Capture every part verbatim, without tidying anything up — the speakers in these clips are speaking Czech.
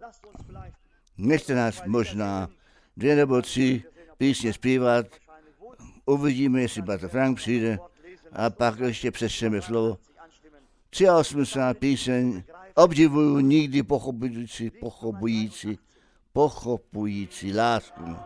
Nechte nás možná dvě nebo tři písně zpívat, uvidíme, jestli Bratr Frank přijde a pak ještě přečteme slovo. osmdesát tři píseň, obdivuju nikdy pochopující, pochopující, pochopující lásku.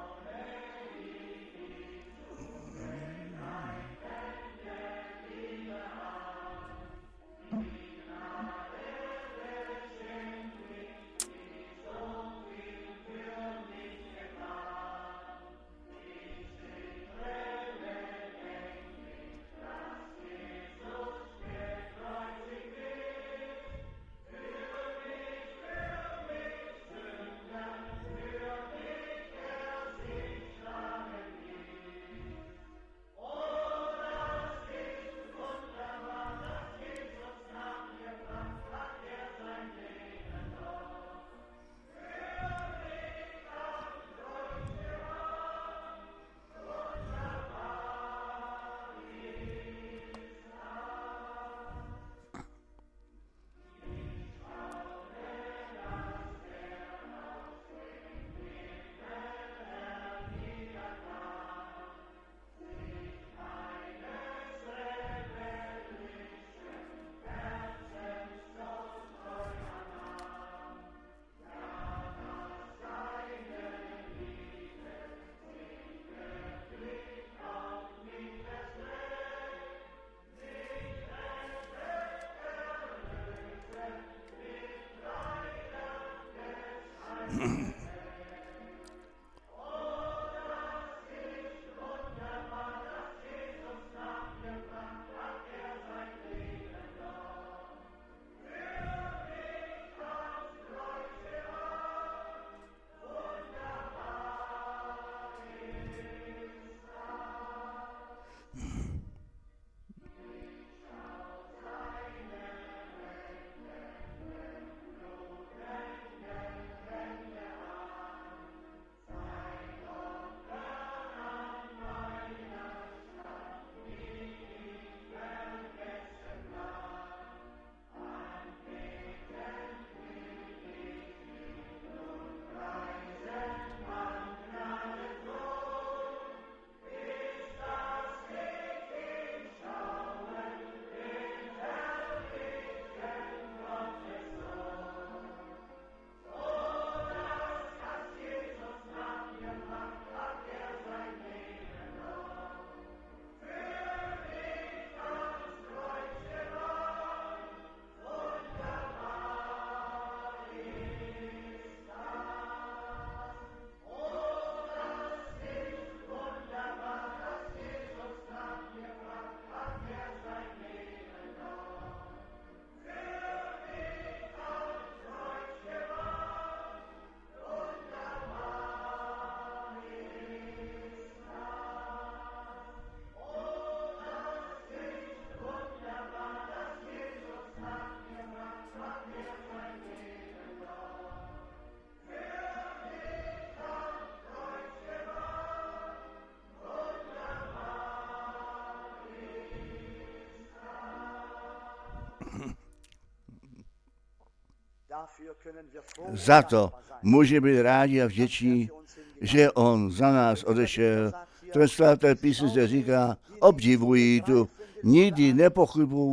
Za to může být rádi a vděční, že on za nás odešel. Ten svaté písm zde říká, obdivují tu nikdy nepochybnou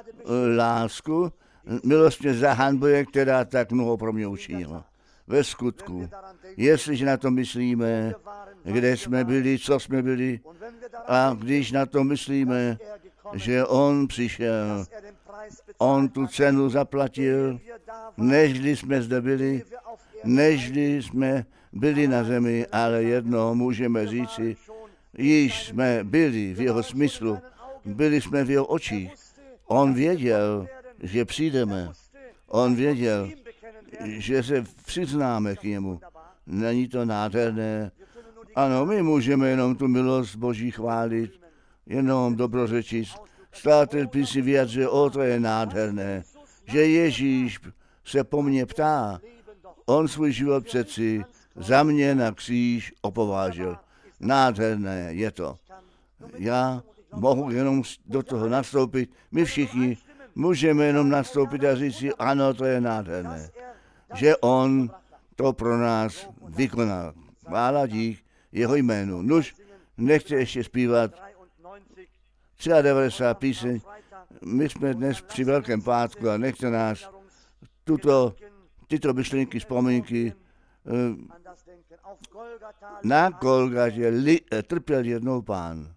lásku, milostně zahanbuje, která tak mnoho pro mě učinila. Ve skutku, jestliže na to myslíme, kde jsme byli, co jsme byli, a když na to myslíme, že on přišel, on tu cenu zaplatil, nežli jsme zde byli, nežli jsme byli na zemi, ale jedno můžeme říci, již jsme byli v jeho smyslu, byli jsme v jeho očích. On věděl, že přijdeme. On věděl, že se přiznáme k němu. Není to nádherné? Ano, my můžeme jenom tu milost Boží chválit, jenom dobrořečit. Svaté písm vyjadřuje, o, to je nádherné, že Ježíš se po mně ptá. On svůj život přeci za mě na kříž opovážil. Nádherné je to. Já mohu jenom do toho nastoupit. My všichni můžeme jenom nastoupit a říct si, ano, to je nádherné. Že on to pro nás vykonal. Chvála dík jeho jménu. Nuž, nechce ještě zpívat devadesát tři píseň. My jsme dnes při Velkém pátku a nechce nás tuto, tyto myšlenky, vzpomínky na Golgatě li, trpěl jednou Pán.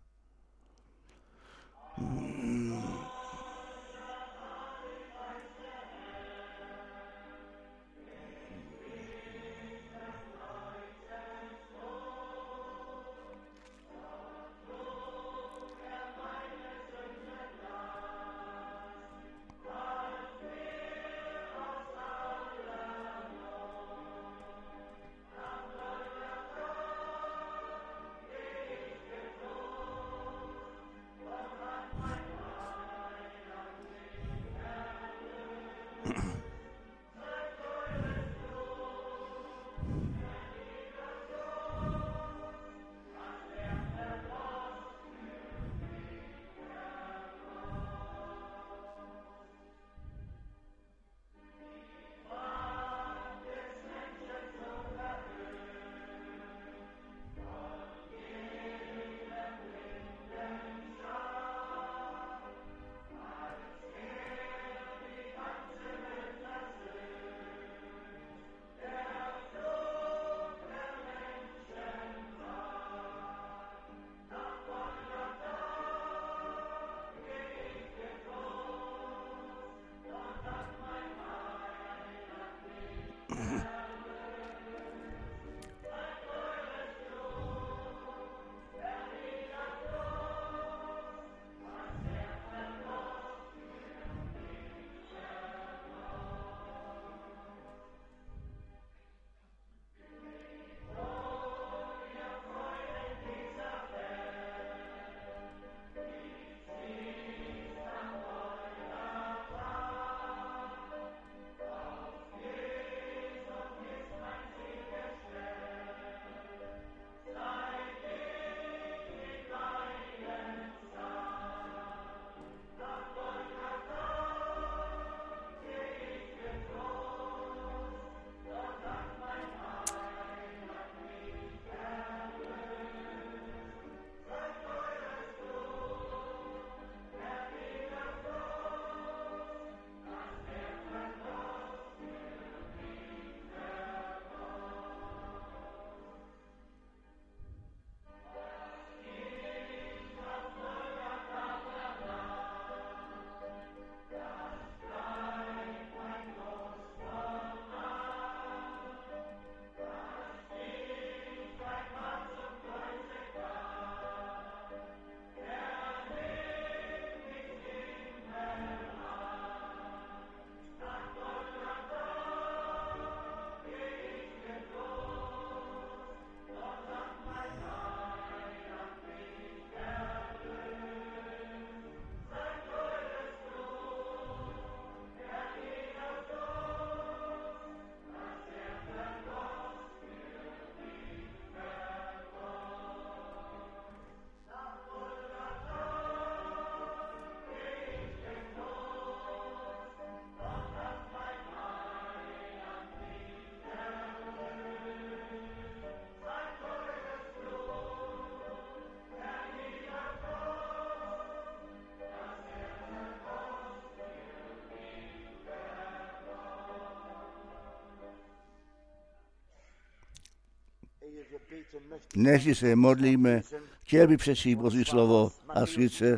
Než se modlíme, chtěl bych přečíst Boží slovo a sice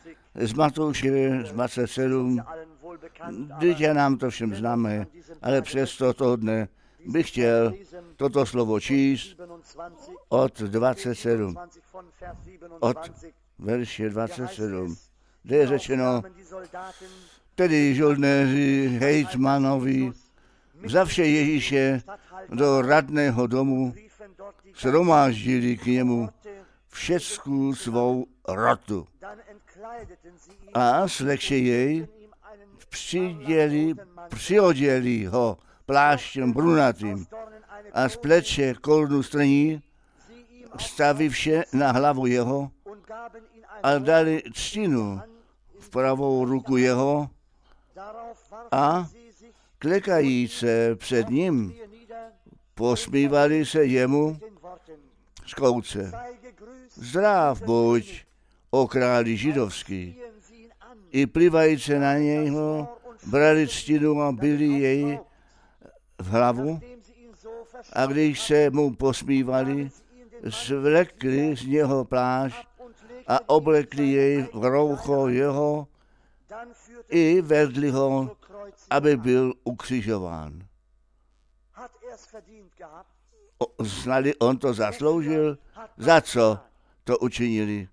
z Matouše z dvacet sedm. Vždyť je nám to všem známé, ale přesto toho dne bych chtěl toto slovo číst od dvacet sedm. Od verše dvacet sedm, kde je řečeno, tedy žoldnéři hejtmanovi vzavše Ježíše do radného domu shromáždili k němu všecku svou rotu. A slekše jej přiděli, přioděli ho pláštěm brunatým a z pleče korunu strní stavivše na hlavu jeho a dali třtinu v pravou ruku jeho a klekají se před ním posmívali se jemu z kouce. Zdrav buď, o králi židovský. I plivajíce na něho, brali ctinu a byli jej v hlavu. A když se mu posmívali, svlekli z něho plášť a oblekli jej v roucho jeho i vedli ho, aby byl ukřižován. Znali, on to zasloužil? Za co to učinili?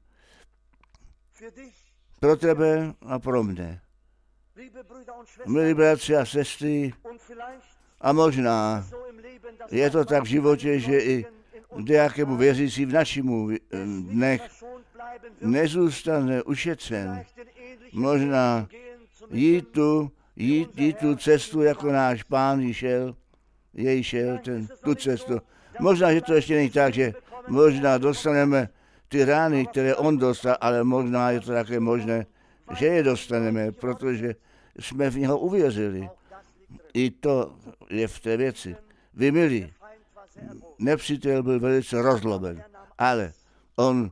Pro tebe a pro mne. Milí bratři a sestry, a možná je to tak v životě, že i kdejakému věřící v našemu dnech nezůstane ušetřen. Možná jít tu, jít, jít tu cestu, jako náš Pán jí šel, jej šel ten, tu cestu. Možná, že to ještě není tak, že možná dostaneme ty rány, které on dostal, ale možná je to také možné, že je dostaneme, protože jsme v něho uvěřili. I to je v té věci. Vy milí, nepřítel byl velice rozloben, ale on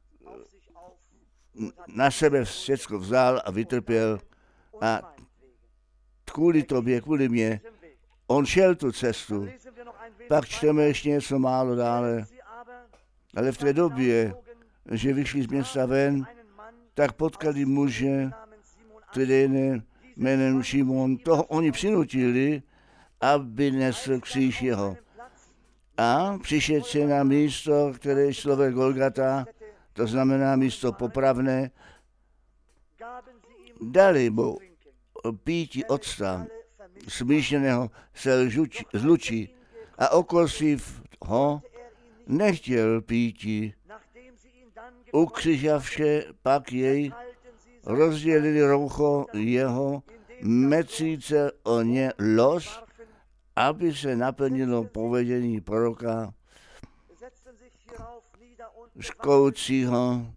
na sebe všechno vzal a vytrpěl a kvůli tobě, kvůli mě, on šel tu cestu. Pak čteme ještě něco málo dále, ale v té době, že vyšli z města ven, tak potkali muže, který jménem Šimon, toho oni přinutili, aby nesl kříž jeho. A přišel se na místo, které je slovo Golgata, to znamená místo popravné, dali mu píti octa smíšeného se z lučí a okosiv ho nechtěl píti. Ukřižavše pak jej rozdělili roucho jeho, mecíce o ně los, aby se naplnilo povědění proroka škoucího,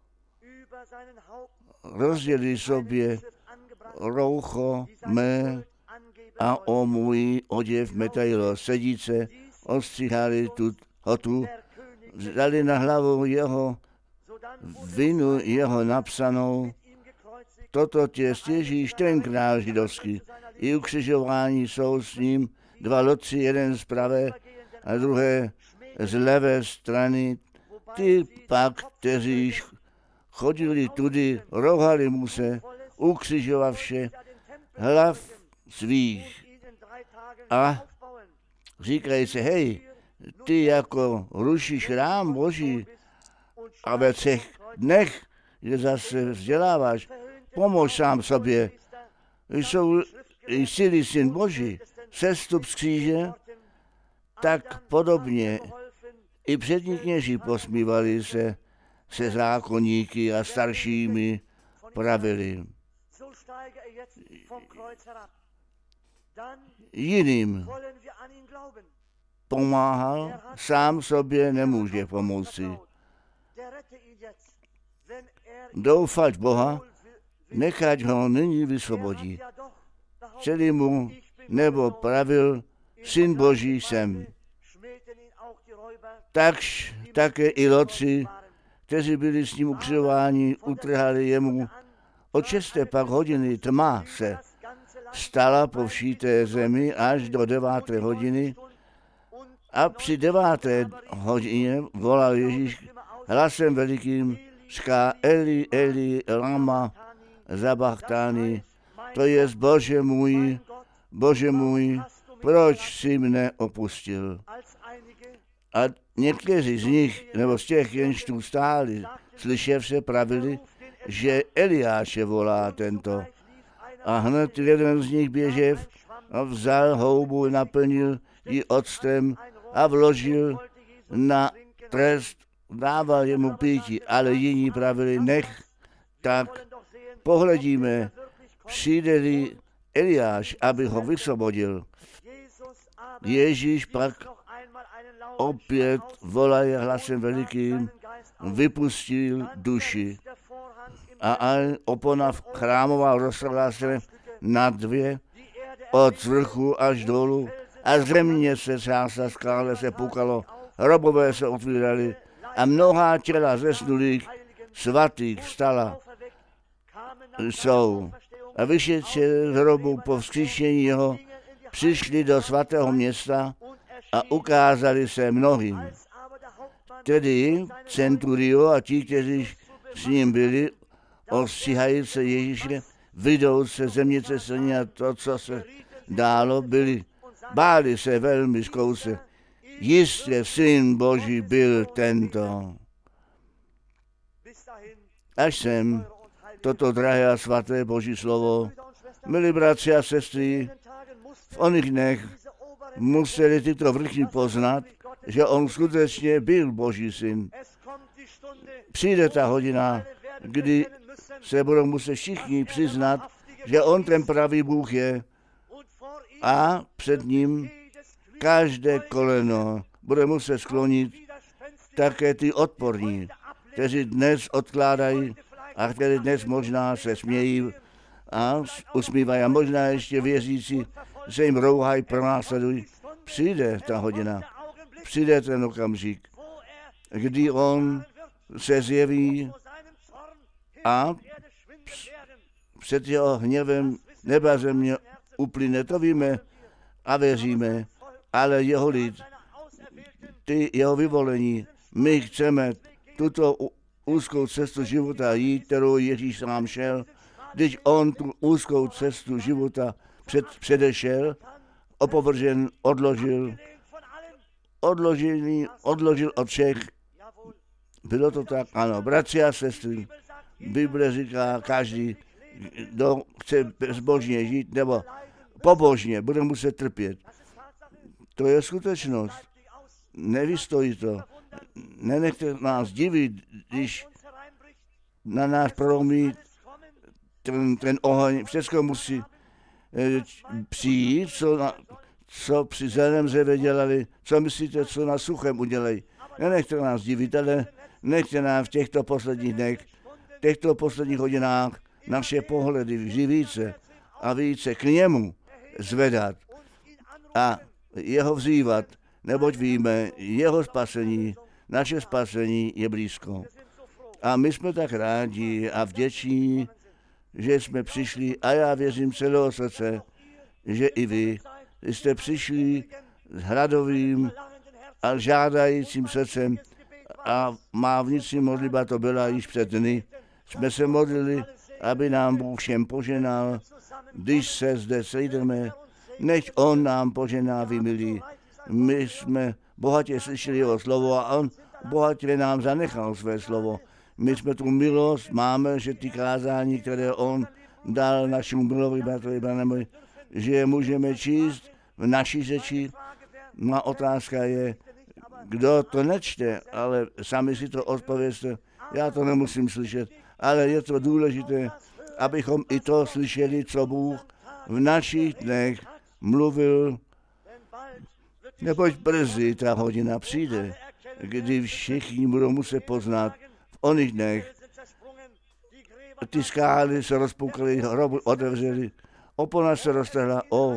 rozdělili sobě roucho mé a o můj oděv metajlo sedíce, ostříhali tu, ho tu, dali na hlavu jeho vinu jeho napsanou, toto tě stěžíš ten král židovský. I ukřižování jsou s ním dva lotci, jeden z pravé a druhé z levé strany. Ty pak, kteří chodili tudy, rohali mu se, ukřižovavše hlav svých. A říkají se, hej, ty jako rušíš rám Boží a ve třech dnech, že zase vzděláváš, pomož sám sobě. Jsou síly syn Boží, sestup z kříže, tak podobně i přední kněží posmívali se se zákonníky a staršími pravili. Jiným pomáhal, sám sobě nemůže pomoci. Doufat Boha, nechať ho nyní vysvobodí. Celý mu nebo pravil, syn Boží jsem. Takž také i lotci, kteří byli s ním ukřižováni, utrhali jemu. Od šesté pak hodiny tma se stala po vší té zemi až do deváté hodiny a při deváté hodině volal Ježíš hlasem velikým, říká Eli, Eli, lama sabachthani, to je Bože můj, Bože můj, proč jsi mne opustil? A někteří z nich, nebo z těch, jenž tu stáli, slyšev se pravili, že Eliáše volá tento. A hned jeden z nich běžev a vzal houbu, naplnil ji octem a vložil na trest, dával jemu píti, ale jiní pravili, nech tak, pohledíme, přijde-li Eliáš, aby ho vysvobodil. Ježíš pak opět volaje hlasem velikým, vypustil duši. A opona chrámová roztrhla se na dvě, od vrchu až dolů, a země se třásla, skále se pukalo, hrobové se otvíraly a mnohá těla zesnulých svatých vstala jsou. A vyšetři z hrobu po vzkříšení jeho přišli do svatého města a ukázali se mnohým. Tedy centurio a ti, kteří s ním byli, ostříhají se Ježíše, vydou se zemětřesení a to, co se dálo, byli. Báli se velmi zkouse. Jistě syn Boží byl tento. Až sem toto drahé a svaté Boží slovo, milí bratři a sestry, v oných dnech museli tyto vrchní poznat, že on skutečně byl Boží syn. Přijde ta hodina, kdy se budou muset všichni přiznat, že on ten pravý Bůh je a před ním každé koleno bude muset sklonit, také ty odporní, kteří dnes odkládají a kteří dnes možná se smějí a usmívají a možná ještě věřící se jim rouhají, pronásledují. Přijde ta hodina, přijde ten okamžik, kdy on se zjeví a před jeho hněvem neba země uplyne, to víme a věříme, ale jeho lid, ty jeho vyvolení, my chceme tuto úzkou cestu života jít, kterou Ježíš sám šel, když on tu úzkou cestu života před, předešel, opovržen, odložil, odložil, odložil od všech. Bylo to tak? Ano, bratři a sestry, Bible říká, každý, kdo chce bezbožně žít nebo pobožně, bude muset trpět. To je skutečnost. Nevystojí to. Nenechte nás divit, když na nás prolomí ten, ten oheň. Všechno musí e, přijít, co, na, co při zeleném dřevě dělali, co myslíte, co na suchém udělají. Nenechte nás divit, ale nechte nám v těchto posledních dnech, v těchto posledních hodinách naše pohledy vždy více a více k němu zvedat a jeho vzývat, neboť víme, jeho spasení, naše spasení je blízko. A my jsme tak rádi a vděční, že jsme přišli a já věřím celého srdce, že i vy jste přišli s hradovým a žádajícím srdcem a má vnitřní modlitba to byla již před dny. Jsme se modlili, aby nám Bůh všem poženal, když se zde sejdeme, nech on nám požená, vy milí. My jsme bohatě slyšeli jeho slovo a on bohatě nám zanechal své slovo. My jsme tu milost, máme, že ty kázání, které on dal našemu milovi bratrovi Branemovi, že je můžeme číst v naší řeči. Má otázka je, kdo to nečte, ale sami si to odpověste. Já to nemusím slyšet, ale je to důležité, abychom i to slyšeli, co Bůh v našich dnech mluvil, neboť brzy ta hodina přijde, kdy všichni budou muset poznat v oných dnech. Ty skály se rozpoukaly, hroby otevřely, opona se roztrhla, o,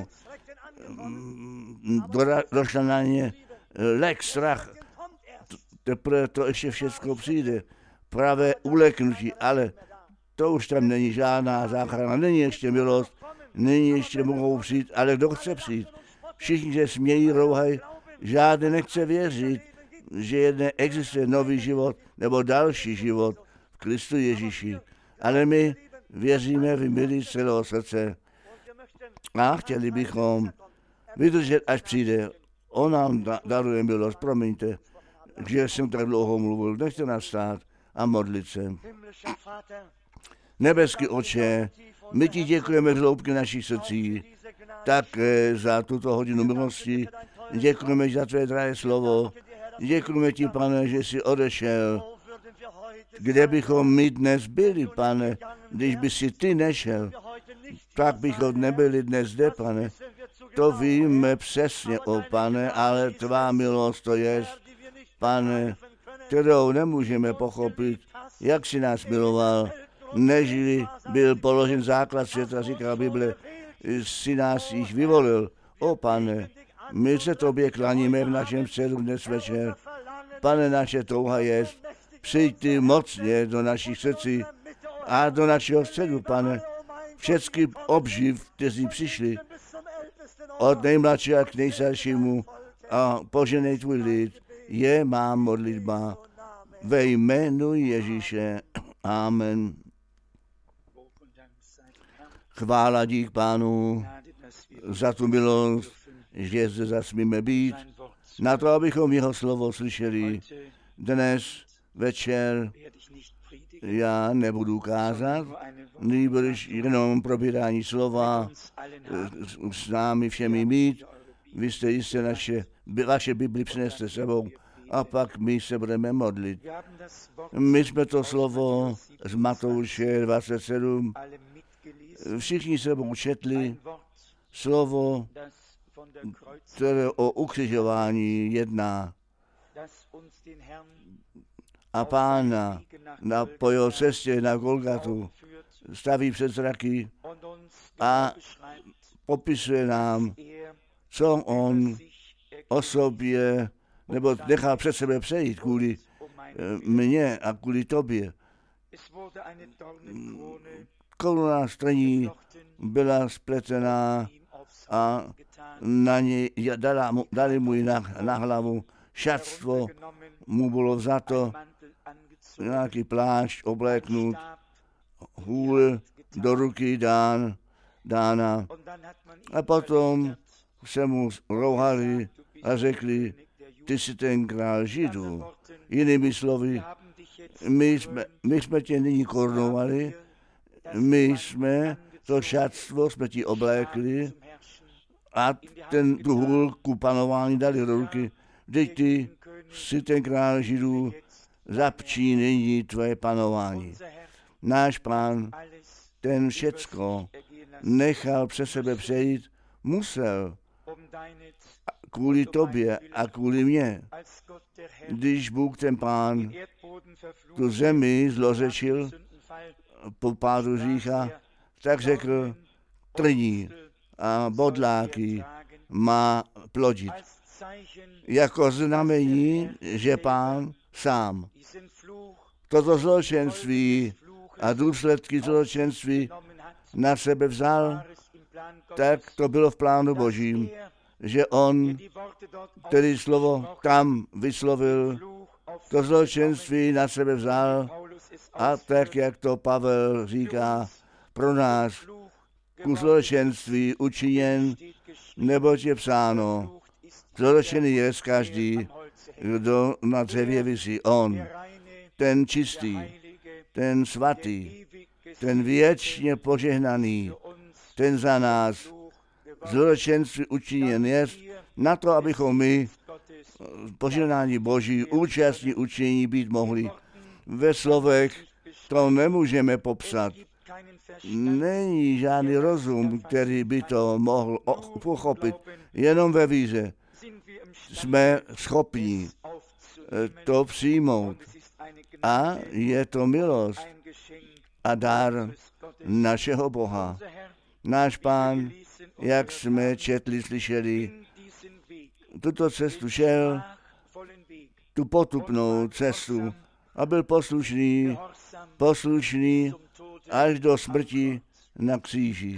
došla na ně lek, strach, teprve to ještě všechno přijde, pravé uleknutí, ale to už tam není žádná záchrana, není ještě milost, není ještě mohou přijít, ale kdo chce přijít? Všichni se smějí, rouhají, žádný nechce věřit, že jedné existuje nový život nebo další život v Kristu Ježíši. Ale my věříme v milí celého srdce a chtěli bychom vydržet, až přijde. On nám da- daruje milost, promiňte, že jsem tak dlouho mluvil, nechte nás stát a modlit se. Nebeský Otče, my ti děkujeme z hloubky našich srdcí, také za tuto hodinu milosti, děkujeme za tvé drahé slovo, děkujeme ti, Pane, že jsi odešel. Kde bychom my dnes byli, Pane, když by si ty nešel, tak bychom nebyli dnes zde, Pane. To víme přesně, o Pane, ale tvá milost to je, Pane, kterou nemůžeme pochopit, jak si nás miloval, nežli byl položen základ světa, říká Bible, si nás již vyvolil. O Pane, My se tobě klaníme v našem středu dnes večer. Pane, naše touha je, přijď ty mocně do našich srdcí a do našeho středu, pane. Všechny obživ, kteří přišli od nejmladšího k nejstaršímu a poženej tvůj lid, je má modlitba ve jménu Ježíše. Amen. Chvála dík Pánu za tu milost, že zde zasmíme být, na to, abychom jeho slovo slyšeli. Dnes večer já nebudu kázat, nýbrž jenom probírání slova s námi všemi mít. Vy jste jistě naše, vaše Bibli přineste sebou a pak my se budeme modlit. My jsme to slovo z Matouše dvacet sedm všichni sebou četli, slovo, které o ukřižování jedná. A Pána na, po jeho cestě na Golgatu staví před zraky a popisuje nám, co on o sobě, nebo nechal před sebe přejít kvůli mně a kvůli tobě. Koruna strní byla spletená a na něj dala mu, dali mu na, na hlavu šatstvo, mu bylo vzato, nějaký plášť obléknut, hůl do ruky dán, dána. A potom se mu rouhali a řekli, ty jsi ten král Židů. Jinými slovy, my jsme, my jsme tě nyní korunovali, my jsme to šatstvo jsme ti oblékli a ten, tu hůlku panování dali do ruky. Vždyť ty jsi ten král Židů, zapčí nyní tvoje panování. Náš Pán ten všecko nechal přes sebe přejít, musel kvůli tobě a kvůli mně. Když Bůh ten Pán tu zemi zlořečil po pádu řícha, tak řekl, trní a bodláky má plodit. Jako znamení, že Pán sám toto zločenství a důsledky zločenství na sebe vzal, tak to bylo v plánu Božím, že on, který slovo tam vyslovil, to zločenství na sebe vzal a tak, jak to Pavel říká, pro nás ku zločenství učiněn, neboť je psáno, zločený je každý, kdo na dřevě visí. On, ten čistý, ten svatý, ten věčně požehnaný, ten za nás zločenství učiněn je, na to, abychom my požehnání Boží účastní učení být mohli. Ve slovech to nemůžeme popsat. Není žádný rozum, který by to mohl pochopit. Jenom ve víře jsme schopni to přijmout. A je to milost a dar našeho Boha. Náš Pán, jak jsme četli, slyšeli, tuto cestu šel, tu potupnou cestu a byl poslušný, poslušný až do smrti na kříži.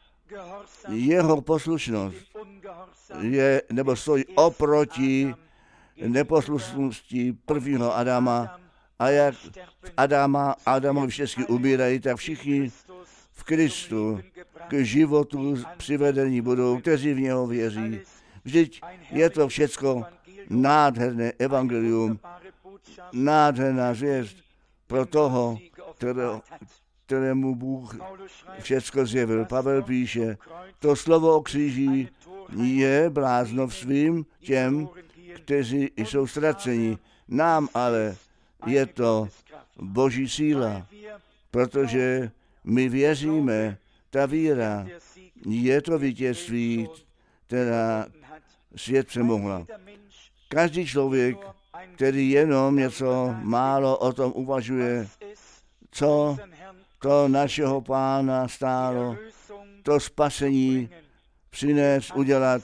Jeho poslušnost je, nebo stojí oproti neposlušnosti prvního Adama, a jak Adama, Adamovi všichni umírají, tak všichni v Kristu k životu přivedení budou, kteří v něho věří. Vždyť je to všecko nádherné evangelium, nádherná zvěst pro toho, kterého, kterému Bůh všecko zjevil. Pavel píše, to slovo o kříži je bláznovstvím těm, kteří jsou ztraceni. Nám ale je to Boží síla, protože my věříme, ta víra je to vítězství, která svět přemohla. Každý člověk, který jenom něco málo o tom uvažuje, co to našeho Pána stálo, to spasení přinést, udělat,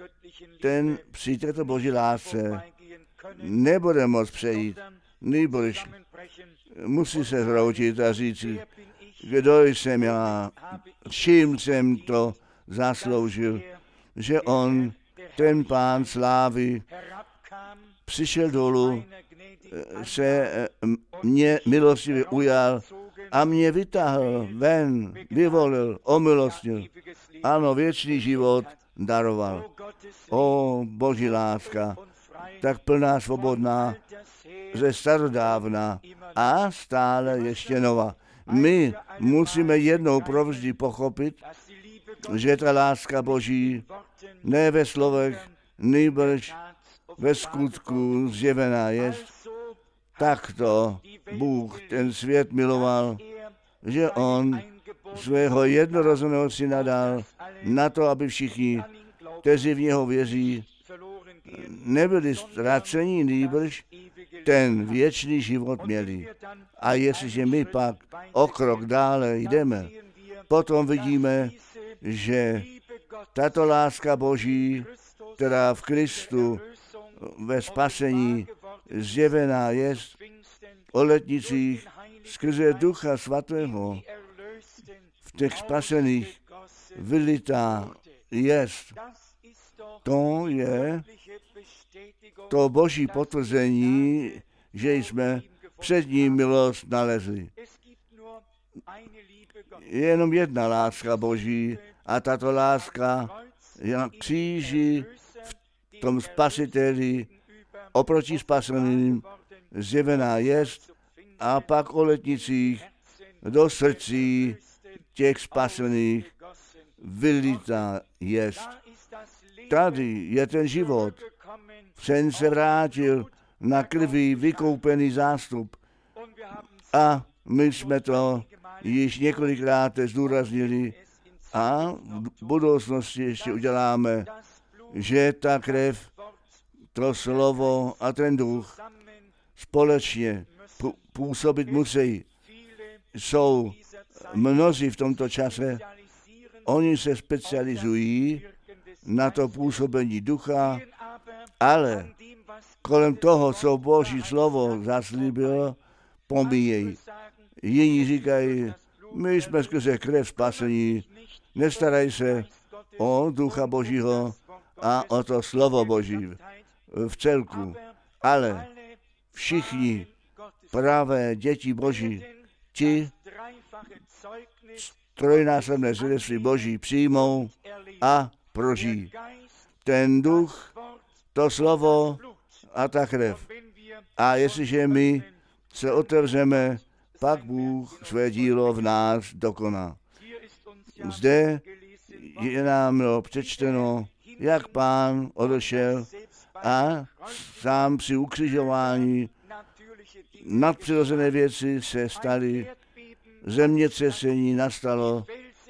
ten při této boží lásce nebude moct přejít, nýbrž musí se zhroutit a říct, kdo jsem já, čím jsem to zasloužil, že on, ten pán slávy, přišel dolů, se mě milostivě ujal a mě vytáhl ven, vyvolil, omilostnil. Ano, věčný život daroval. O, boží láska, tak plná, svobodná, ze starodávna a stále ještě nová. My musíme jednou provždy pochopit, že ta láska boží ne ve slovech, nýbrž ve skutku zjevená je. Takto Bůh ten svět miloval, že on svého jednorozeného syna dal na to, aby všichni, kteří v něho věří, nebyli ztraceni, nýbrž ten věčný život měli. A jestliže my pak o krok dále jdeme, potom vidíme, že tato láska boží, která v Kristu ve spasení zjevená je o letnicích skrze Ducha Svatého v těch spasených vylitá jest. To je to boží potvrzení, že jsme před ním milost nalezli. Je jenom jedna láska boží a tato láska je na kříži v tom spasiteli oproti spaseným zjevená jest a pak o letnicích do srdcí těch spasených vylitá jest. Tady je ten život. Sen se vrátil na krví vykoupený zástup. A my jsme to již několikrát zdůraznili a v budoucnosti ještě uděláme, že ta krev, to slovo a ten duch společně působit musí. Jsou mnozí v tomto čase, oni se specializují na to působení ducha, ale kolem toho, co Boží slovo zaslíbilo, pomíjejí. Jiní říkají, my jsme skrze krev spasení, nestarají se o ducha Božího a o to slovo Boží v celku. Ale všichni pravé děti Boží, ti trojnásobné svědectví Boží přijmou a prožijí. Ten duch, to slovo a ta krev. A jestliže my se otevřeme, pak Bůh své dílo v nás dokoná. Zde je nám přečteno, jak Pán odešel a sám při ukřižování nadpřirozené věci se staly, zemětřesení nastalo,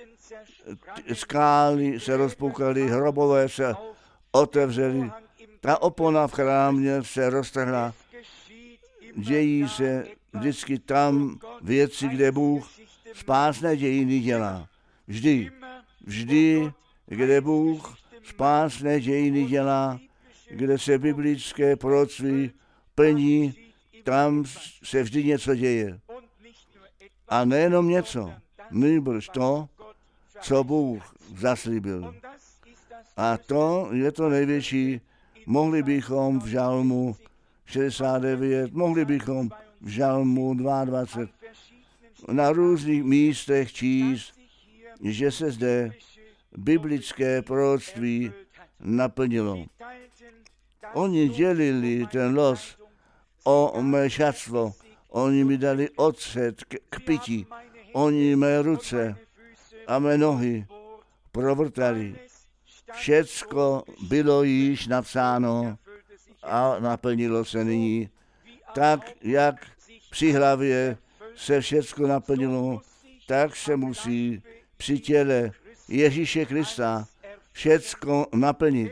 skály se rozpoukaly, hrobové se otevřely, ta opona v chrámě se roztrhla. Dějí se vždycky tam věci, kde Bůh spásné dějiny dělá. Vždy, vždy, kde Bůh spásné dějiny dělá, kde se biblické proroctví plní, tam se vždy něco děje. A nejenom něco, nýbrž to, co Bůh zaslíbil. A to je to největší. Mohli bychom v žalmu šedesát devět, mohli bychom v žalmu dvacet dva na různých místech číst, že se zde biblické proroctví naplnilo. Oni dělili ten los o mé šatstvo, oni mi dali ocet k, k pití, oni mé ruce a mé nohy provrtali. Všecko bylo již napsáno a naplnilo se nyní. Tak, jak při hlavě se všecko naplnilo, tak se musí při těle Ježíše Krista všecko naplnit.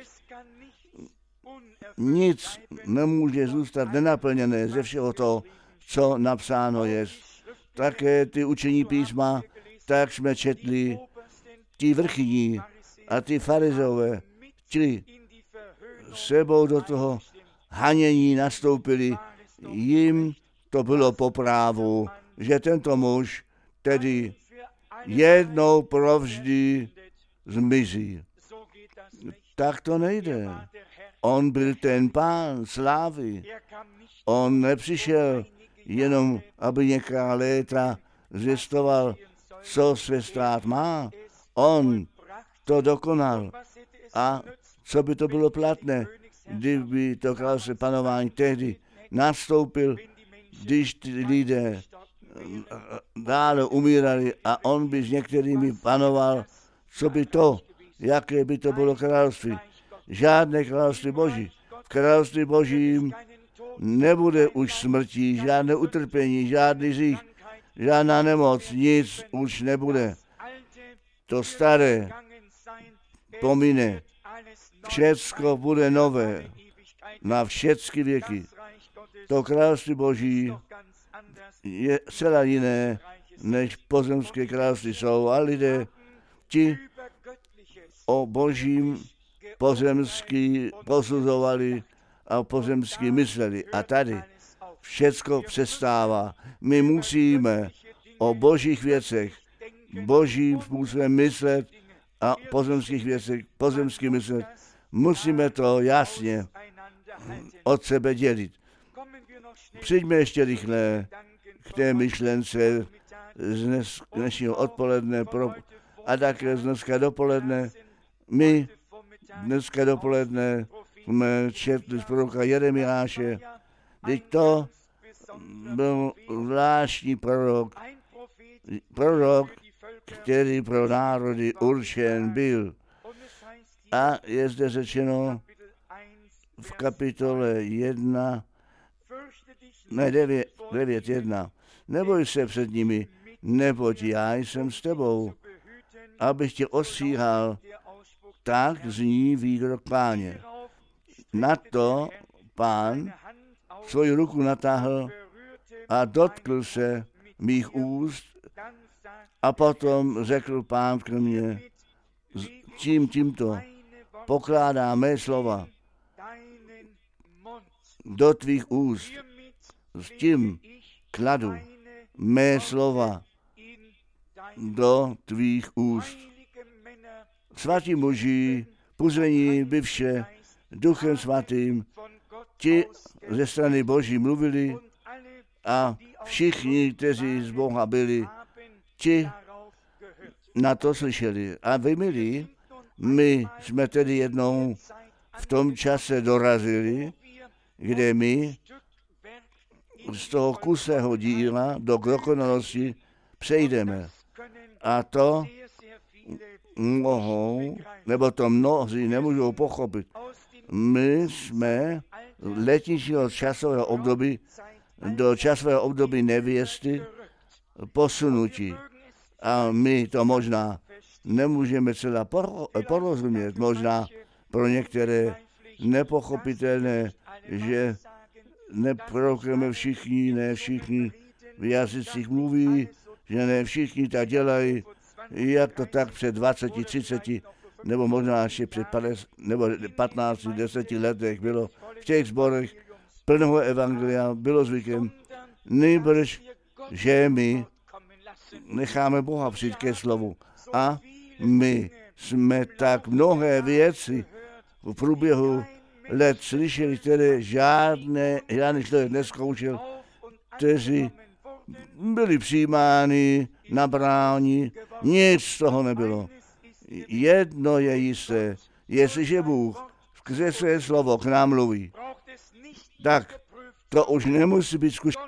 Nic nemůže zůstat nenaplněné ze všeho toho, co napsáno je. Také ty učení písma, tak jsme četli, ti vrchní a ty farizové, ti sebou do toho hanění nastoupili, jim to bylo po právu, že tento muž tedy jednou provždy zmizí. Tak to nejde. On byl ten pán slávy. On nepřišel jenom, aby něká léta zjistoval, co své stát má. On to dokonal. A co by to bylo platné, kdyby to královské panování tehdy nastoupil, když ty lidé dále umírali a on by s některými panoval, co by to, jaké by to bylo království. Žádné království Boží. V království Božím nebude už smrtí, žádné utrpení, žádný hřích, žádná nemoc, nic už nebude. To staré pomine. Všecko bude nové na všechny věky. To království Boží je celá jiné, než pozemské království jsou. A lidé, ti o Božím pozemský posuzovali a pozemský mysleli. A tady všecko přestává. My musíme o božích věcech, božím způsobem myslet a pozemských věcech, pozemský myslet. Musíme to jasně od sebe dělit. Přijďme ještě rychle k té myšlence z dnes, dnešního odpoledne pro, a také z dneska dopoledne. My dneska dopoledne jsme četli z proroka Jeremiáše. Teď to byl zvláštní prorok, prorok, který pro národy určen byl. A je zde řečeno v kapitole jedna, ne devět jedna. Neboj se před nimi, neboť já jsem s tebou, abych tě osíhal, tak zní výrok Páně. Na to Pán svoji ruku natáhl a dotkl se mých úst a potom řekl Pán k mně, tím tímto pokládá mé slova do tvých úst, s tím kladu mé slova do tvých úst. Svatí muži, puzení bivše Duchem Svatým, ti ze strany Boží mluvili a všichni, kteří z Boha byli, ti na to slyšeli. A vy, milí, my jsme tedy jednou v tom čase dorazili, kde my z toho kusého díla do dokonalosti přejdeme. A to mohou, nebo to mnozí nemůžou pochopit. My jsme letničního časového období do časového období nevěsty posunutí. A my to možná nemůžeme celá porozumět. Možná pro některé nepochopitelné, že neprorokujeme všichni, ne všichni v jazycích mluví, že ne všichni tak dělají, jak to tak před dvaceti, třiceti, nebo možná ještě před padesát, nebo patnácti, deseti letech bylo v těch sborech plného evangelia, bylo zvykem, nejbrž, že my necháme Boha přijít ke slovu. A my jsme tak mnohé věci v průběhu let slyšeli, které žádné, žádný člověk nezkoušel, kteří byli přijímáni, nabráni, nic z toho nebylo. Jedno je jisté, jestliže Bůh skrze své slovo k nám mluví, tak to už nemusí být zkušené.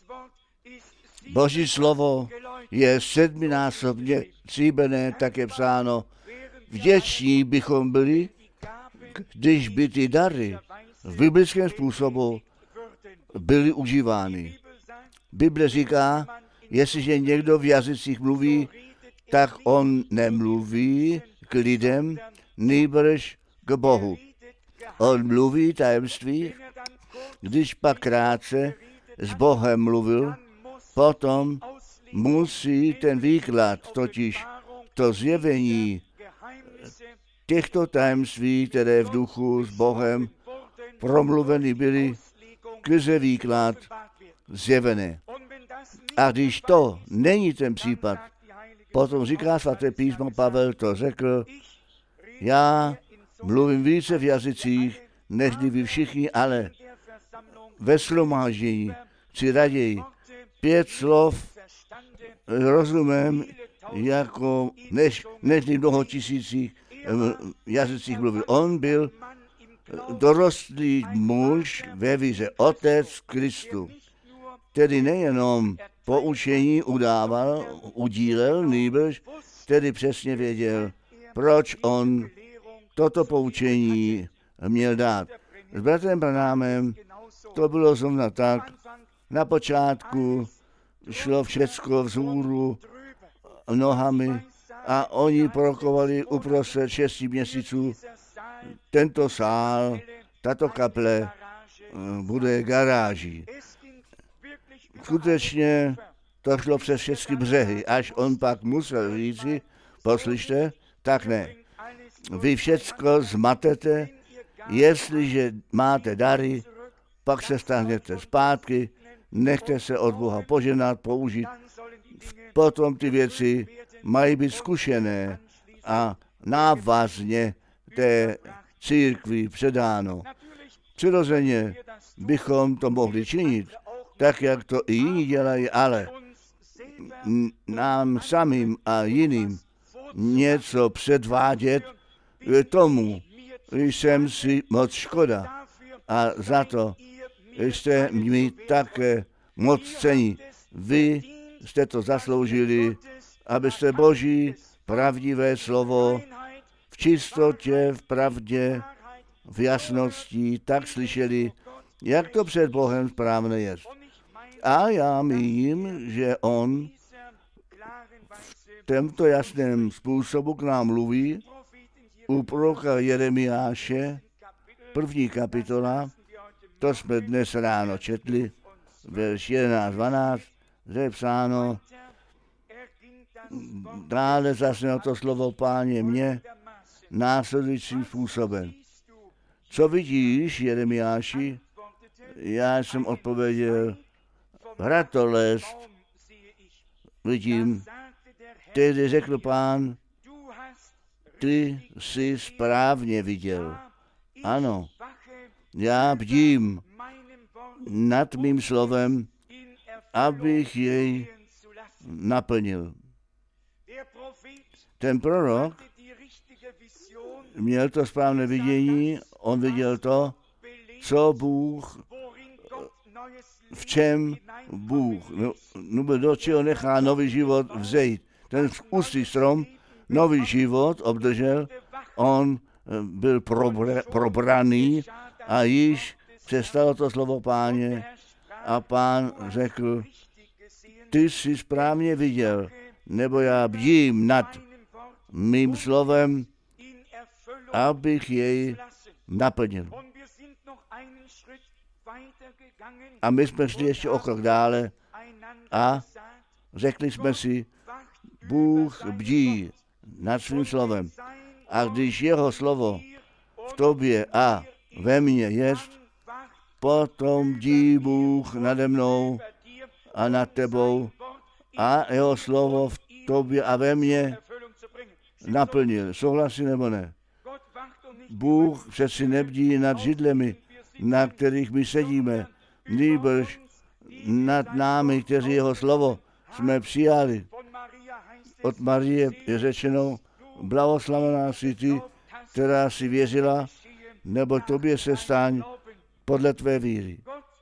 Boží slovo je sedminásobně stříbrné, tak je psáno. Vděční bychom byli, když by ty dary v biblickém způsobu byly užívány. Bible říká, jestliže někdo v jazycích mluví, tak on nemluví k lidem, nýbrž k Bohu. On mluví tajemství, když pak krátce s Bohem mluvil, potom musí ten výklad, totiž to zjevení těchto tajemství, které v duchu s Bohem promluveny byly, skrze výklad zjevené. A když to není ten případ, potom říká svaté písmo, Pavel to řekl, já mluvím více v jazycích, než vy všichni, ale ve shromáždění chci raději pět slov rozumím, jako než, než mnoho tisících jazycích mluvil. On byl dorostlý muž ve víře, otec Kristu, tedy nejenom poučení udával, udílel, nýbrž, tedy přesně věděl, proč on toto poučení měl dát. S bratrem Branhamem to bylo zrovna tak. Na počátku šlo všecko vzhůru nohami a oni prokovali uprostřed šesti měsíců. Tento sál, tato kaple bude garáží. Skutečně to šlo přes všechny břehy, až on pak musel říci, poslyšte, tak ne. Vy všecko zmatete, jestliže máte dary, pak se stáhněte zpátky, nechte se od Boha poženat, použít. Potom ty věci mají být zkušené a návazně té církvi předáno. Přirozeně bychom to mohli činit, tak jak to i jiní dělají, ale nám samým a jiným něco předvádět, tomu jsem si moc škoda a za to jste mi také moc cení. Vy jste to zasloužili, abyste Boží pravdivé slovo v čistotě, v pravdě, v jasnosti tak slyšeli, jak to před Bohem správné je. A já míním, že on v tomto jasném způsobu k nám mluví u proroka Jeremiáše, první kapitola, to jsme dnes ráno četli, verš jedenáct dvanáct, kde je psáno, dále zasnělo to slovo Páně mě následujícím způsobem. Co vidíš, Jeremiáši? Já jsem odpověděl, ratolest vidím. Tehdy řekl Pán, ty jsi správně viděl. Ano, já bdím nad mým slovem, abych jej naplnil. Ten prorok měl to správné vidění, on viděl to, co Bůh, v čem Bůh, no, no do čeho nechá nový život vzejít. Ten ústý strom nový život obdržel, on byl probr, probraný a již přestalo to slovo Páně a Pán řekl, ty jsi správně viděl, nebo já bdím nad mým slovem, abych jej naplnil. A my jsme šli ještě o krok dále a řekli jsme si, Bůh bdí nad svým slovem. A když jeho slovo v tobě a ve mně jest, potom bdí Bůh nade mnou a nad tebou a jeho slovo v tobě a ve mně naplnil. Souhlasí nebo ne? Bůh přeci nebdí nad židlemi, na kterých my sedíme, nýbrž nad námi, kteří jeho slovo jsme přijali. Od Marie je řečeno, blahoslavená jsi ty, která si věřila, nebo tobě se staň podle tvé víry.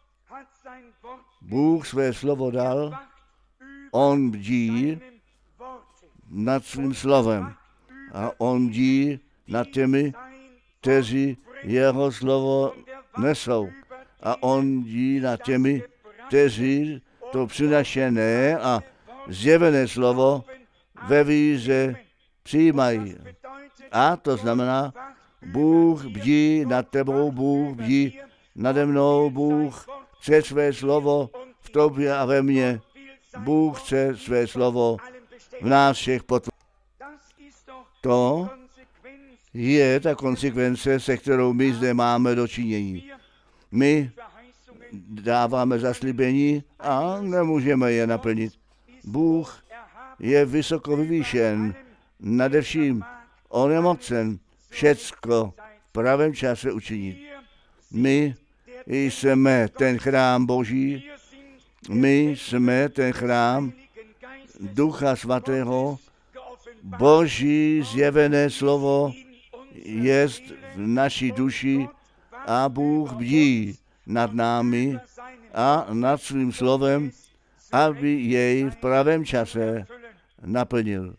Bůh své slovo dal, on bdí nad svým slovem a on bdí nad těmi, kteří jeho slovo nesou. A on bdí nad těmi, kteří to přinašené a zjevené slovo ve víře přijímají. A to znamená, Bůh bdí nad tebou, Bůh bdí nade mnou, Bůh chce své slovo v tobě a ve mně. Bůh chce své slovo v nás všech potvrdit. To je ta konsekvence, se kterou my zde máme dočinění. My dáváme zaslíbení a nemůžeme je naplnit. Bůh je vysoko vyvýšen, nade vším. On je mocen všecko v pravém čase učinit. My jsme ten chrám Boží, my jsme ten chrám Ducha Svatého, Boží zjevené slovo jest v naší duši a Bůh bdí nad námi a nad svým slovem, aby jej v pravém čase naplnil.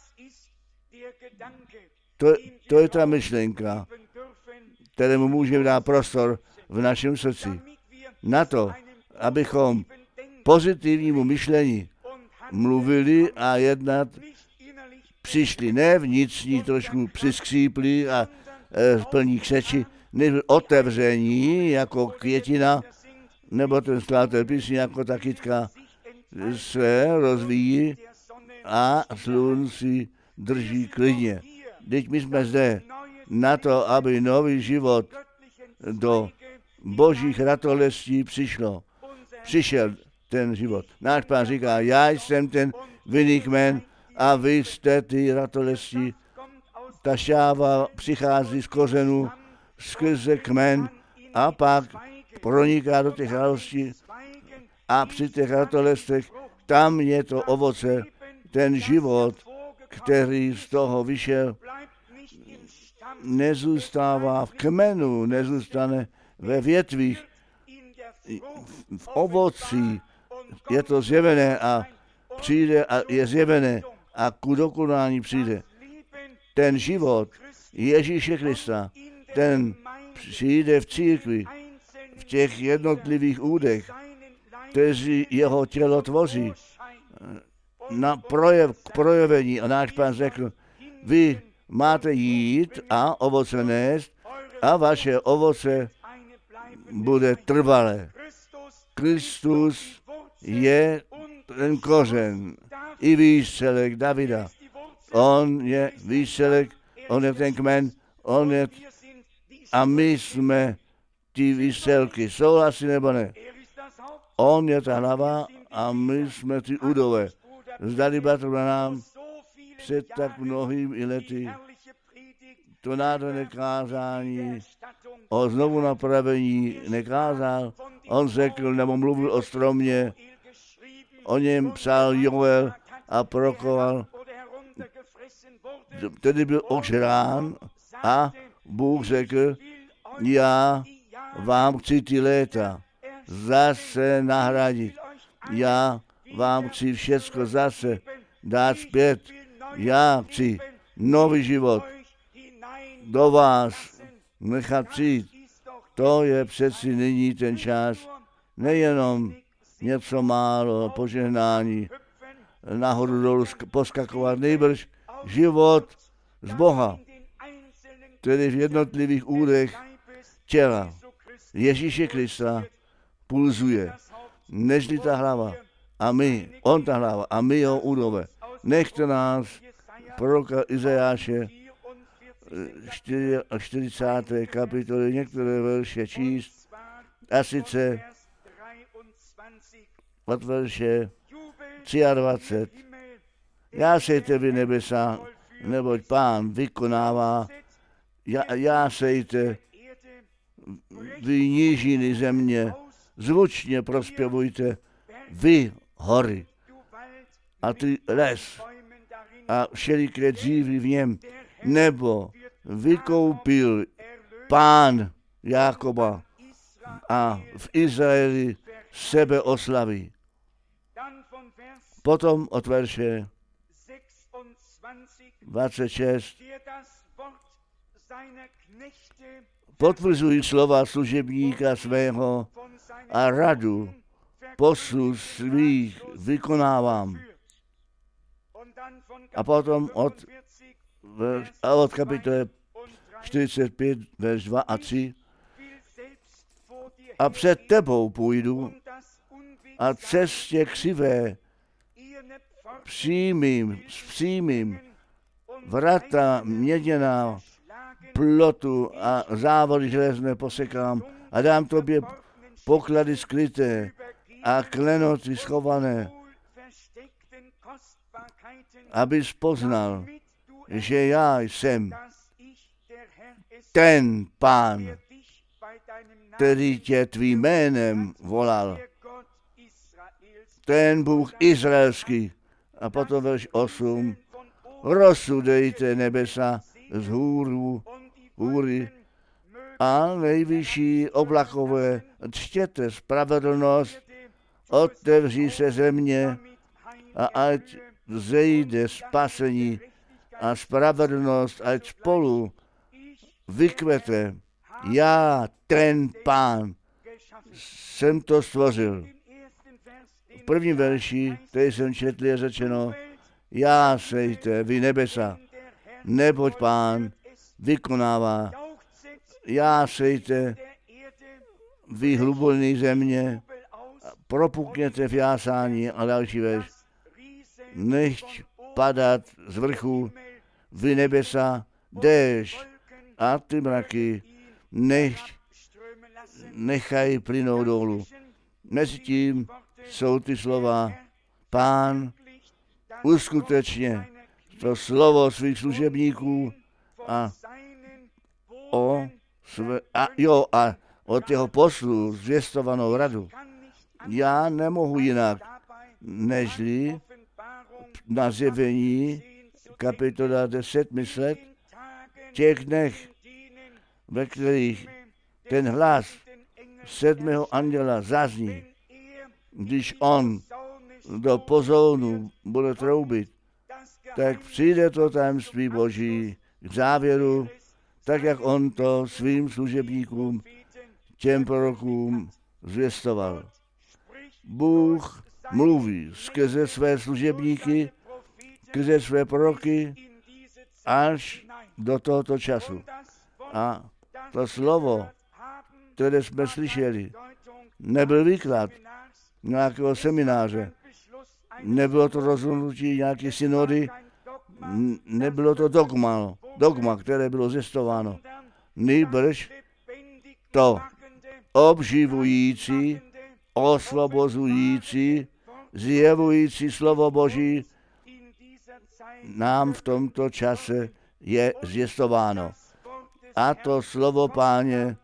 To, to je ta myšlenka, kterému můžeme dát prostor v našem srdci. Na to, abychom pozitivnímu myšlení mluvili a jednat přišli ne vnitřní, trošku přiskřípli a e, plní křeči, než otevření jako květina, nebo ten skladatel písní jako ta kytka se rozvíjí a slunci drží klidně. Teď my jsme zde na to, aby nový život do božích ratolestí přišlo. Přišel ten život. Náš Pán říká, já jsem ten vinný kmen a vy jste ty ratolesti. Ta šáva přichází z kořenu skrze kmen a pak proniká do těch ratolestí a při těch ratolestech tam je to ovoce, ten život, který z toho vyšel, nezůstává v kmenu, nezůstane ve větvích, v ovoci je to zjevené a přijde a je zjevené a ku dokonání přijde. Ten život Ježíše Krista, ten přijde v církvi, v těch jednotlivých údech, kteří jeho tělo tvoří, na projev, k projevení. A náš Pán řekl, vy máte jít a ovoce nést a vaše ovoce bude trvalé. Kristus je ten kořen i výstřelek Davida. On je výstřelek, on je ten kmen, on je a my jsme ty výstřelky. Souhlasí nebo ne? On je ta hlava a my jsme ty údové. Zdali bratr nám před tak mnohými lety to nádherné kázání o znovu napravení nekázal. On řekl, nebo mluvil o stromě, o něm psal Joel a prorokoval. Tedy byl ožrán a Bůh řekl, já vám chci ty léta zase nahradit. Já vám chci všecko zase dát zpět. Já chci nový život do vás nechat přijít. To je přeci nyní ten čas. Nejenom něco málo požehnání, nahoru dolů poskakovat, nejbrž život z Boha, tedy v jednotlivých údech těla Ježíše Krista pulzuje, nežli ta hlava a my, on ta hlava a my jeho údové. Nechte nás proroka Izajáše čtyřicáté kapitoly některé verše číst a sice od verše dvacet tři. Jásejte vy nebesa, neboť Pán vykonává, já, jásejte vy nížiny země, zvučně prospěvujte vy hory a ty les a všeliké dřívy v něm, nebo vykoupil Pán Jákoba a v Izraeli sebe oslaví. Potom od verše dvacet šest potvrzují slova služebníka svého a radu poslu svých vykonávám. A potom od, a od kapitoly čtyřicet pět, verš dva a tři. A před tebou půjdu a cestě křivé přímým, s přímým, vrata měděná plotu a závody železné posekám a dám tobě poklady skryté a klenoty schované, abys poznal, že já jsem ten Pán, který tě tvým jménem volal, ten Bůh izraelský. A potom verš osm. Rozsudejte nebesa z hůru, hůry a nejvyšší oblakové, čtěte spravedlnost, otevří se země a ať zejde spasení a spravedlnost, ať spolu vykvete. Já, ten Pán, jsem to stvořil. V prvním verši, který jsem četl, je řečeno, já sejte, vy nebesa, neboť Pán vykonává. Já sejte, vy hluboké země, propukněte v jásání a další verš. Nechť padat z vrchu, vy nebesa, déšť a ty mraky, nechť nechají plynout dolů. Mezitím jsou ty slova, Pán uskutečně to slovo svých služebníků a o své, a, jo, a od jeho poslu zvěstovanou radu. Já nemohu jinak, nežli na zjevení kapitola deset myslet, těch dnech, ve kterých ten hlas sedmého anděla zazní, když on do pozounu bude troubit, tak přijde to tajemství Boží k závěru, tak jak on to svým služebníkům, těm prorokům zvěstoval. Bůh mluví skrze své služebníky, skrze své proroky až do tohoto času. A to slovo, které jsme slyšeli, nebyl výklad nějakého semináře, nebylo to rozhodnutí nějaké synody, nebylo to dogma, dogma, které bylo zjistováno. Nýbrž to obživující, osvobozující, zjevující slovo Boží nám v tomto čase je zjistováno. A to slovo Páně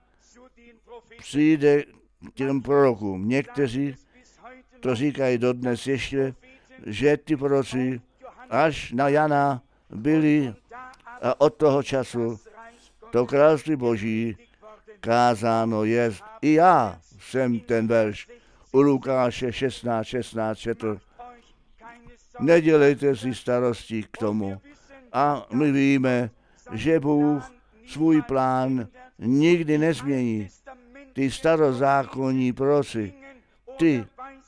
přijde k těm prorokům. Někteří to říkají dodnes ještě, že ty proroci až na Jana byli a od toho času to království Boží kázáno je. I já jsem ten verš u Lukáše šestnáct šestnáct četl. Nedělejte si starosti k tomu. A my víme, že Bůh svůj plán nikdy nezmění. Ty starozákonní proroci, ty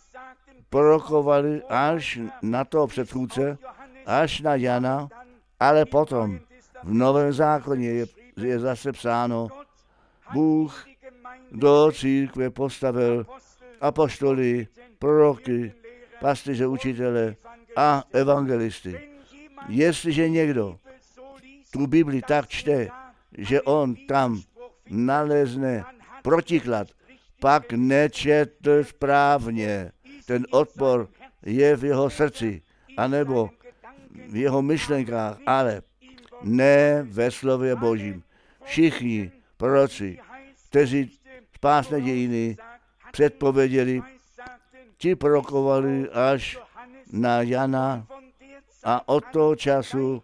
prorokovali až na toho předchůdce, až na Jana, ale potom v Novém zákoně je, je zase psáno, Bůh do církve postavil apoštoly, proroky, pastýře, učitele a evangelisty. Jestliže někdo tu Bibli tak čte, že on tam nalezne protiklad, pak nečetl správně. Ten odpor je v jeho srdci, anebo v jeho myšlenkách, ale ne ve slově Božím. Všichni proroci, kteří spásné dějiny předpověděli, ti prorokovali až na Jana a od toho času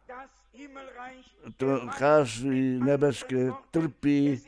to království nebeské trpí,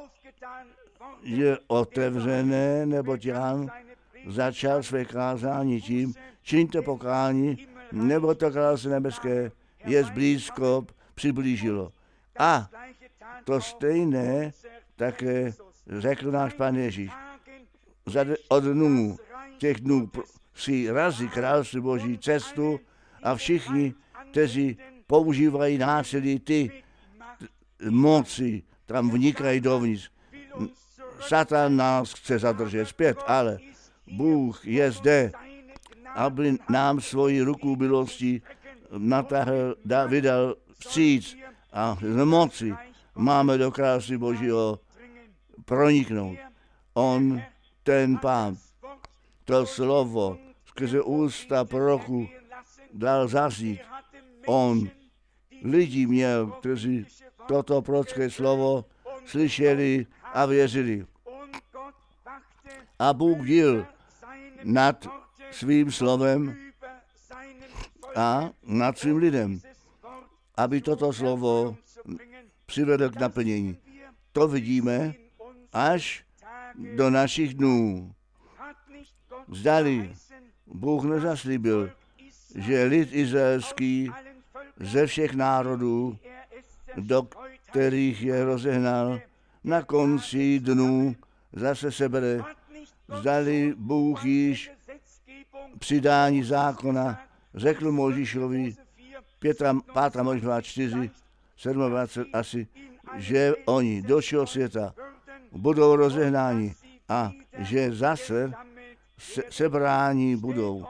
je otevřené, neboť Jan začal své kázání tím, čiňte pokání, nebo to království nebeské je blízko, přiblížilo. A to stejné také řekl náš Pán Ježíš. Od dnů, těch dnů si razí království Boží cestu a všichni, kteří používají násilí, ty moci tam vnikají dovnitř. Satan nás chce zadržet zpět, ale Bůh je zde, aby nám svoji ruku milosti natáhl, vydal vstříc a z moci máme do království Božího proniknout. On, ten Pán, to slovo skrze ústa proroku dal zaznít. On lidi měl, kteří toto prorocké slovo slyšeli a věřili. A Bůh bdil nad svým slovem a nad svým lidem, aby toto slovo přivedl k naplnění. To vidíme až do našich dnů. Zdali Bůh nezaslíbil, že lid izraelský ze všech národů, do kterých je rozehnal, na konci dnů zase sebere. Zdali Bůh již přidání zákona řekl Mojžíšovi, pátá Mojžíšova čtyři, dvacet sedm asi, že oni do všeho světa budou rozehnáni a že zase se, sebrání budou.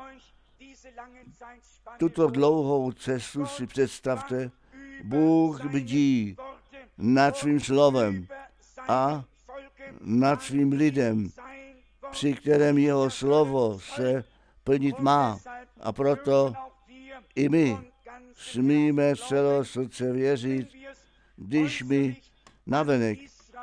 Tuto dlouhou cestu si představte, Bůh bdí nad svým slovem a nad svým lidem, při kterém jeho slovo se plnit má. A proto i my smíme celého srdce věřit, když my navenek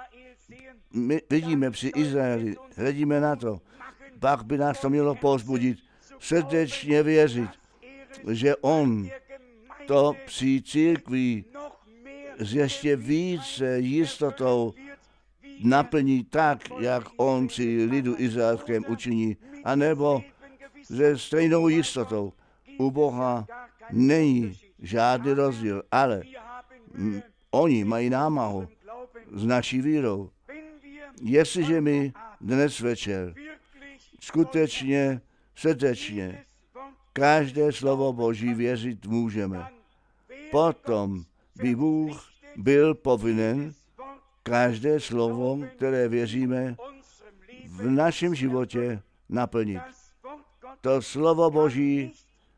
my vidíme při Izraeli, hledíme na to, pak by nás to mělo povzbudit, srdečně věřit, že on to při církvi s ještě více jistotou naplní tak, jak on při lidu izraelském učiní, anebo se stejnou jistotou. U Boha není žádný rozdíl, ale m, oni mají námahu s naší vírou. Jestliže my dnes večer skutečně, srdečně každé slovo Boží věřit můžeme, potom by Bůh byl povinen každé slovo, které věříme, v našem životě naplnit. To slovo Boží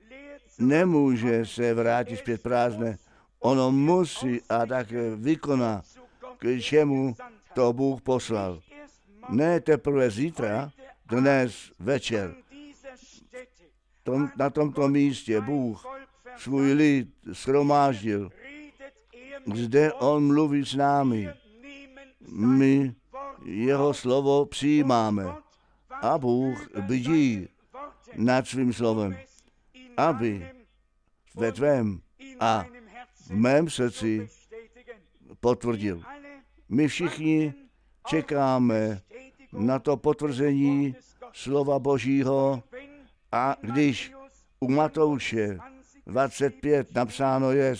nemůže se vrátit zpět prázdné. Ono musí a také vykoná, k čemu to Bůh poslal. Ne teprve zítra, dnes večer. Tom, na tomto místě Bůh svůj lid shromáždil. Zde on mluví s námi. My jeho slovo přijímáme. A Bůh bdí nad svým slovem, aby ve tvém a v mém srdci potvrdil. My všichni čekáme na to potvrzení slova Božího a když u Matouše dvacet pět napsáno je,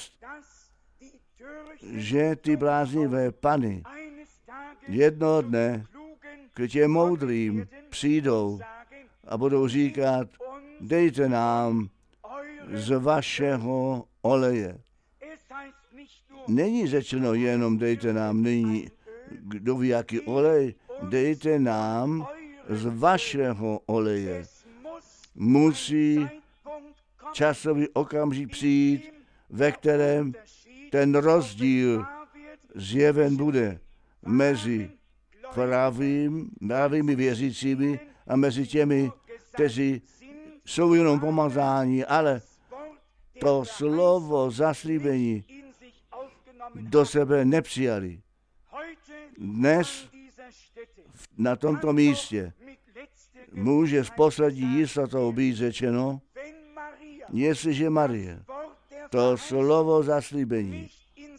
že ty bláznivé pany jednoho dne k těm moudrým přijdou a budou říkat, dejte nám z vašeho oleje. Není řečeno jenom dejte nám nyní, kdo ví jaký olej, dejte nám z vašeho oleje. Musí časový okamžik přijít, ve kterém ten rozdíl zjeven bude mezi pravým, pravými věřícími a mezi těmi, kteří jsou jenom pomazáni, ale to slovo zaslíbení do sebe nepřijali. Dnes na tomto místě může s poslední jistotou být řečeno, jestliže Marie to slovo zaslíbení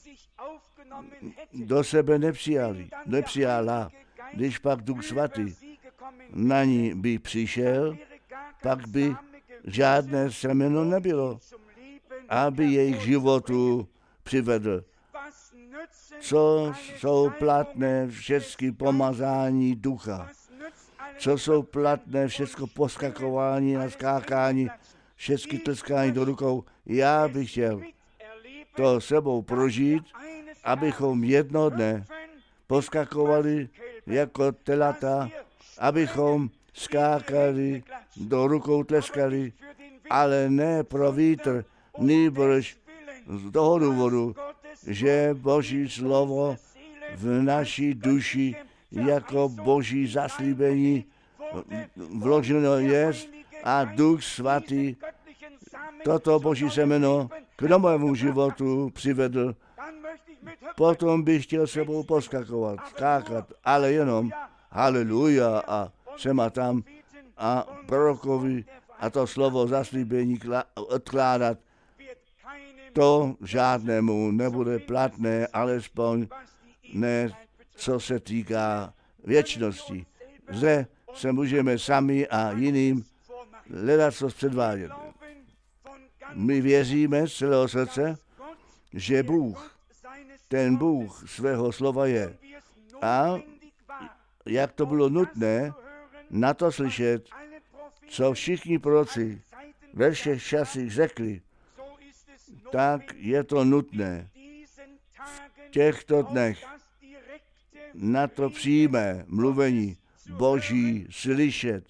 do sebe nepřijali, nepřijala, když pak Duch Svatý na ní by přišel, pak by žádné semeno nebylo, aby jejich životu přivedl. Co jsou platné všechny pomazání ducha? Co jsou platné všechno poskakování a skákání, všechny tleskání do rukou? Já bych chtěl to sebou prožít, abychom jednoho dne poskakovali jako telata, abychom skákali, do rukou tleskali, ale ne pro vítr, nýbrž z toho důvodu, že Boží slovo v naší duši jako boží zaslíbení vloženo je a Duch Svatý toto boží semeno k novému životu přivedl. Potom bych chtěl sebou poskakovat, skákat, ale jenom haleluja a sem a tam a prorokovi a to slovo zaslíbení odkládat. To žádnému nebude platné, alespoň ne, co se týká věčnosti. Zde se můžeme sami a jiným hledat, co předvádět. My věříme z celého srdce, že Bůh, ten Bůh svého slova je. A jak to bylo nutné na to slyšet, co všichni proroci ve všech časech řekli, tak je to nutné v těchto dnech na to přímé mluvení Boží slyšet.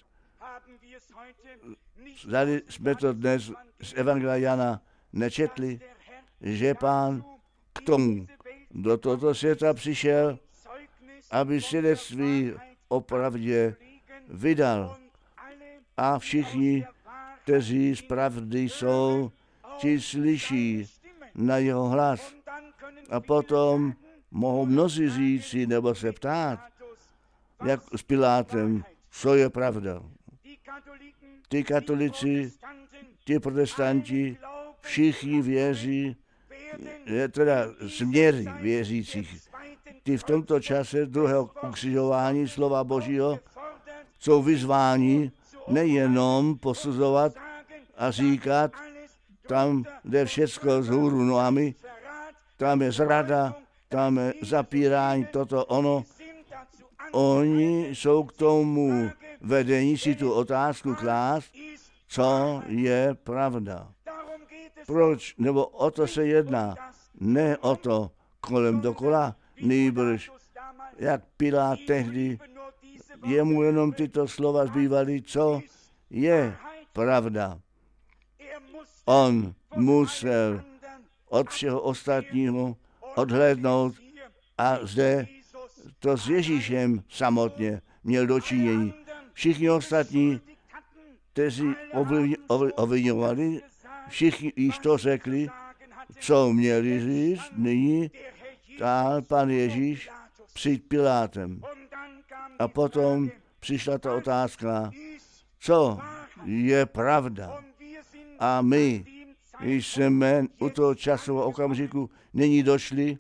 Tady jsme to dnes z Evangelia Jana nečetli, že Pán k tomu do tohoto světa přišel, aby svědectví o pravdě vydal. A všichni, kteří z pravdy jsou, ti slyší na jeho hlas. A potom mohou mnozí říci nebo se ptát, jak s Pilátem, co je pravda. Ty katolici, ty protestanti, všichni věří, teda směry věřících. Ty v tomto čase druhého ukřižování slova Božího jsou vyzváni nejenom posuzovat a říkat, tam jde všecko z hůru nohami, tam je zrada, tam je zapírání, toto ono. Oni jsou k tomu vedení si tu otázku klást, co je pravda. Proč? Nebo o to se jedná. Ne o to kolem dokola, nýbrž jak Pilát tehdy, jemu jenom tyto slova zbývaly, co je pravda. On musel od všeho ostatního odhlédnout a zde to s Ježíšem samotně měl dočinění. Všichni ostatní, kteří ovlivňovali, všichni již to řekli, co měli říct, nyní stál pan Ježíš před Pilátem. A potom přišla ta otázka, co je pravda. A my jsme u toho časového okamžiku nyní došli,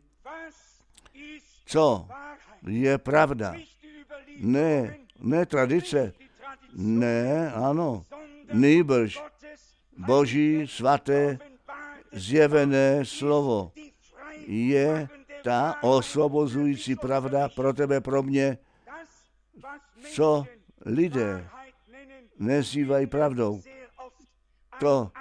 co je pravda. Ne, ne tradice, ne, ano, nýbrž Boží svaté zjevené slovo je ta osvobozující pravda pro tebe, pro mě, co lidé nazývají pravdou. To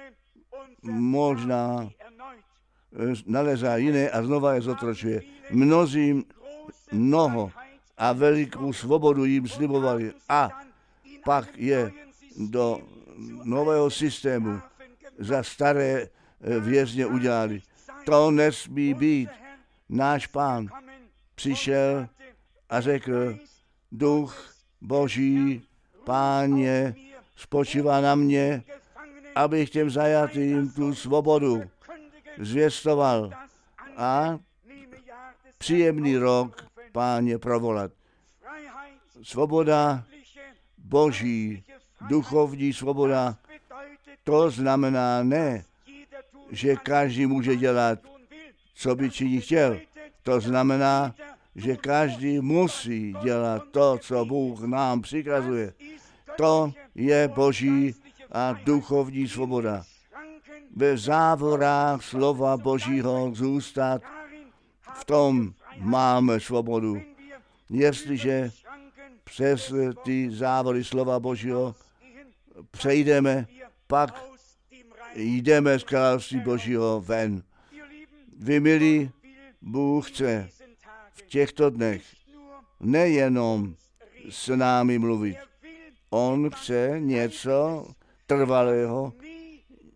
možná nalezá jiné a znova je zotročuje. Mnozím mnoho a velikou svobodu jim slibovali a pak je do nového systému za staré vězně udělali. To nesmí být. Náš Pán přišel a řekl, Duch Boží, Páně, spočívá na mě, abych těm zajatým tu svobodu zvěstoval a příjemný rok, Páně, provolat. Svoboda Boží, duchovní svoboda, to znamená ne, že každý může dělat, co by činit chtěl. To znamená, že každý musí dělat to, co Bůh nám přikazuje. To je Boží a duchovní svoboda. Ve závorách slova Božího zůstat, v tom máme svobodu. Jestliže přes ty závory slova Božího přejdeme, pak jdeme z království Božího ven. Vy, milí, Bůh chce v těchto dnech nejenom s námi mluvit. On chce něco trvalého,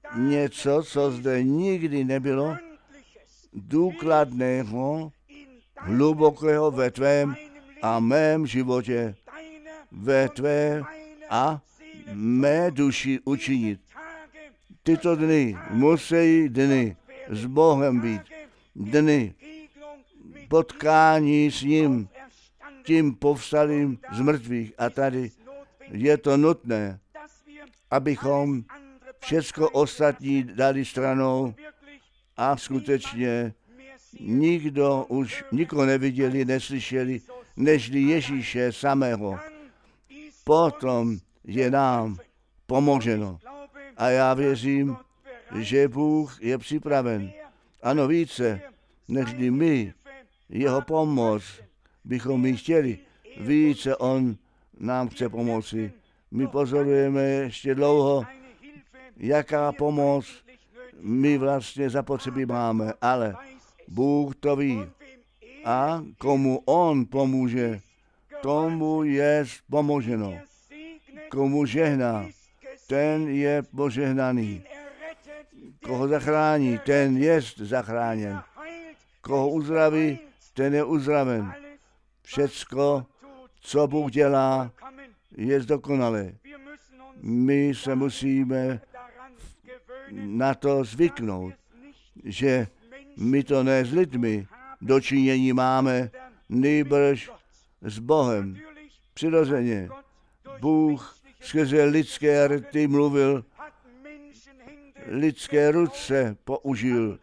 něco, co zde nikdy nebylo, důkladného hlubokého ve tvém a mém životě, ve tvé a mé duši učinit. Tyto dny musí dny s Bohem být, dny potkání s ním, tím povstalým z mrtvých. A tady je to nutné, abychom všecko ostatní dali stranou a skutečně nikdo už nikoho neviděli, neslyšeli, nežli Ježíše samého. Potom je nám pomoženo. A já věřím, že Bůh je připraven. Ano, více, nežli my, jeho pomoc, bychom my chtěli. Více on nám chce pomoci. My pozorujeme ještě dlouho, jaká pomoc my vlastně zapotřebí máme, ale Bůh to ví. A komu on pomůže, tomu je pomoženo. Komu žehná, ten je požehnaný. Koho zachrání, ten je zachráněn. Koho uzdraví, ten je uzdraven. Všecko, co Bůh dělá, je dokonalé. My se musíme na to zvyknout, že my to ne s lidmi dočinění máme, nýbrž s Bohem. Přirozeně Bůh skrze lidské rty mluvil, lidské ruce použil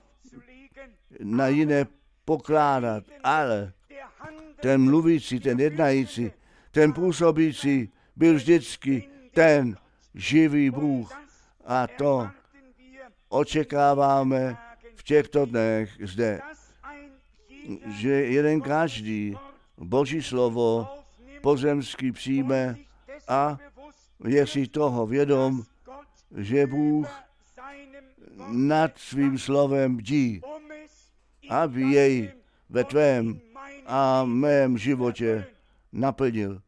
na jiné pokládat, ale ten mluvící, ten jednající, ten působící byl vždycky ten živý Bůh. A to očekáváme v těchto dnech zde, že jeden každý Boží slovo pozemský přijme a je si toho vědom, že Bůh nad svým slovem bdí, aby jej ve tvém a mém životě naplnil.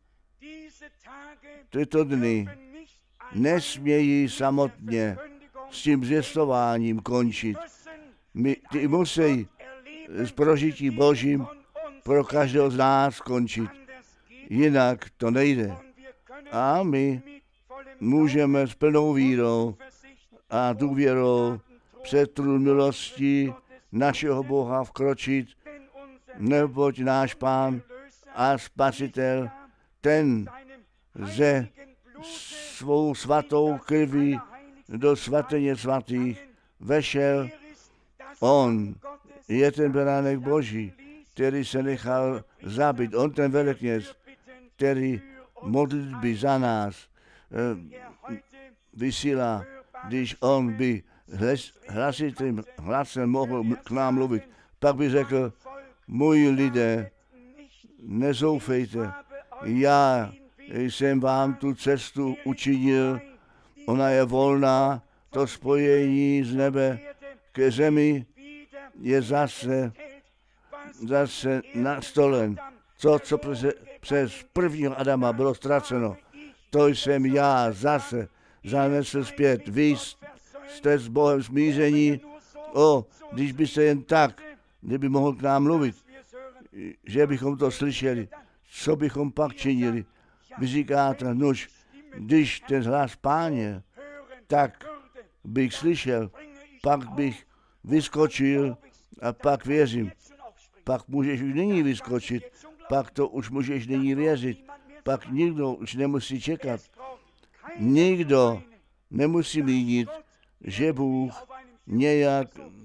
Tyto dny nesmějí samotně s tím zvěstováním končit. My, ty musí s prožití Božím pro každého z nás končit. Jinak to nejde. A my můžeme s plnou vírou a důvěrou před trůn milosti našeho Boha vkročit, neboť náš Pán a Spasitel, ten ze svou svatou krví do svatyně svatých vešel. On je ten beránek Boží, který se nechal zabít. On ten velekněz, který modlitby za nás eh, vysílá, když on by hlasitým hlasem mohl k nám mluvit, pak by řekl, moji lidé, nezoufejte, já jsem vám tu cestu učinil, ona je volná, to spojení z nebe ke zemi je zase, zase nastolen. To, co přes, přes prvního Adama bylo ztraceno, to jsem já zase zanesl zpět. Vy jste s Bohem smíření, o, když by se jen tak, kdyby mohl k nám mluvit, že bychom to slyšeli, co bychom pak činili. Vy říkáte, nož, když ten hlas Páně, tak bych slyšel, pak bych vyskočil a pak věřím. Pak můžeš už nyní vyskočit, pak to už můžeš nyní věřit, pak nikdo už nemusí čekat. Nikdo nemusí mínit, že Bůh nějak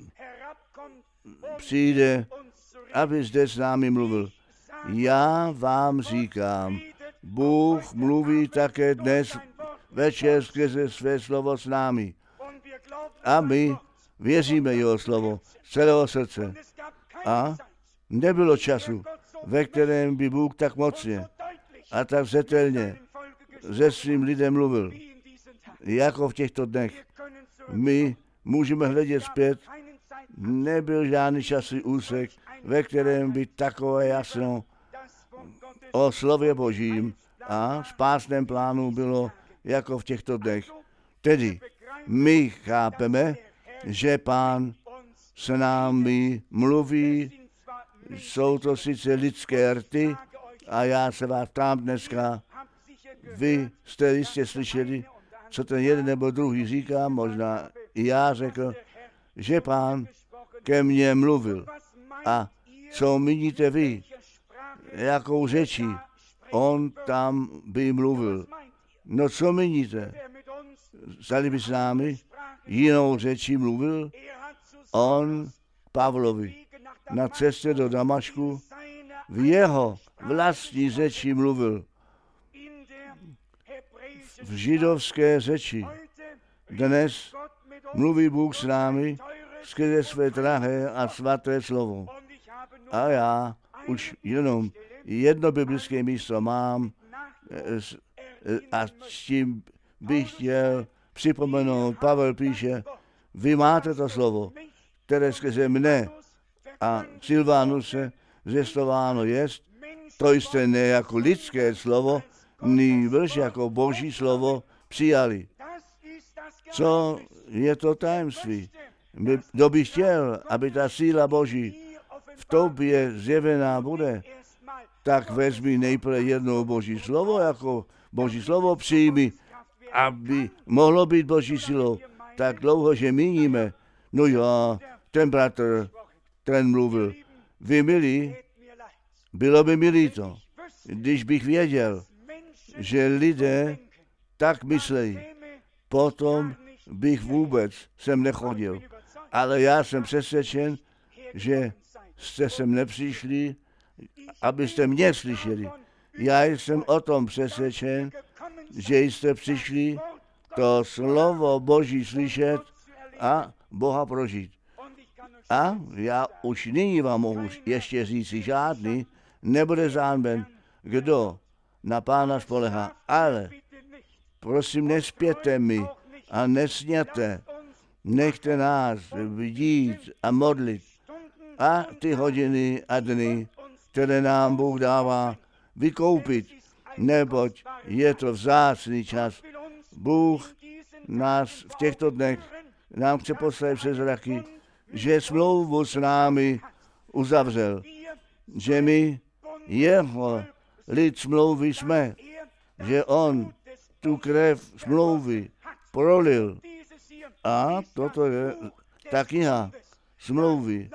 přijde, aby zde s námi mluvil. Já vám říkám, Bůh mluví také dnes večer skrze své slovo s námi. A my věříme jeho slovo z celého srdce. A nebylo času, ve kterém by Bůh tak mocně a tak zřetelně se svým lidem mluvil, jako v těchto dnech. My můžeme hledět zpět, nebyl žádný časový úsek, ve kterém by takové jasno o slově Božím a spásném plánu bylo jako v těchto dnech. Tedy my chápeme, že Pán s námi mluví Jsou to sice lidské rty a já se vás ptám dneska, vy jste jistě slyšeli, co ten jeden nebo druhý říká, možná i já řekl, že Pán ke mně mluvil. A co míníte vy? Jakou řečí on tam by mluvil? No co míníte? Zdali by s námi jinou řečí mluvil? On Pavlovi na cestě do Damašku v jeho vlastní řeči mluvil. V židovské řeči. Dnes mluví Bůh s námi skrze své drahé a svaté slovo. A já už jenom jedno biblické místo mám a s tím bych chtěl připomenout. Pavel píše, vy máte to slovo, které skrze mne a Silvanuse zvěstováno jest, to jste ne jako lidské slovo, nýbrž jako Boží slovo přijali. Co je to tajemství? Kdo by chtěl, aby ta síla Boží v tobě zjevená bude, tak vezmi nejprve jednou Boží slovo, jako Boží slovo přijmi, aby mohlo být Boží silou. Tak dlouho, že míníme, no jo, ten bratr, ten mluvil. Vy milí, bylo by mi líto, když bych věděl, že lidé tak myslejí, potom bych vůbec sem nechodil. Ale já jsem přesvědčen, že jste sem nepřišli, abyste mě slyšeli. Já jsem o tom přesvědčen, že jste přišli to slovo Boží slyšet a Boha prožít. A já už nyní vám mohu ještě říci, žádný nebude zánben, kdo na Pána spolehá. Ale prosím, nespěte mi a nesněte. Nechte nás vidět a modlit. A ty hodiny a dny, které nám Bůh dává, vykoupit, neboť je to vzácný čas. Bůh nás v těchto dnech nám chce poslat přes zraky, že smlouvu s námi uzavřel, že my jeho lid smlouvy jsme, že on tu krev smlouvy prolil. A toto je ta kniha smlouvy.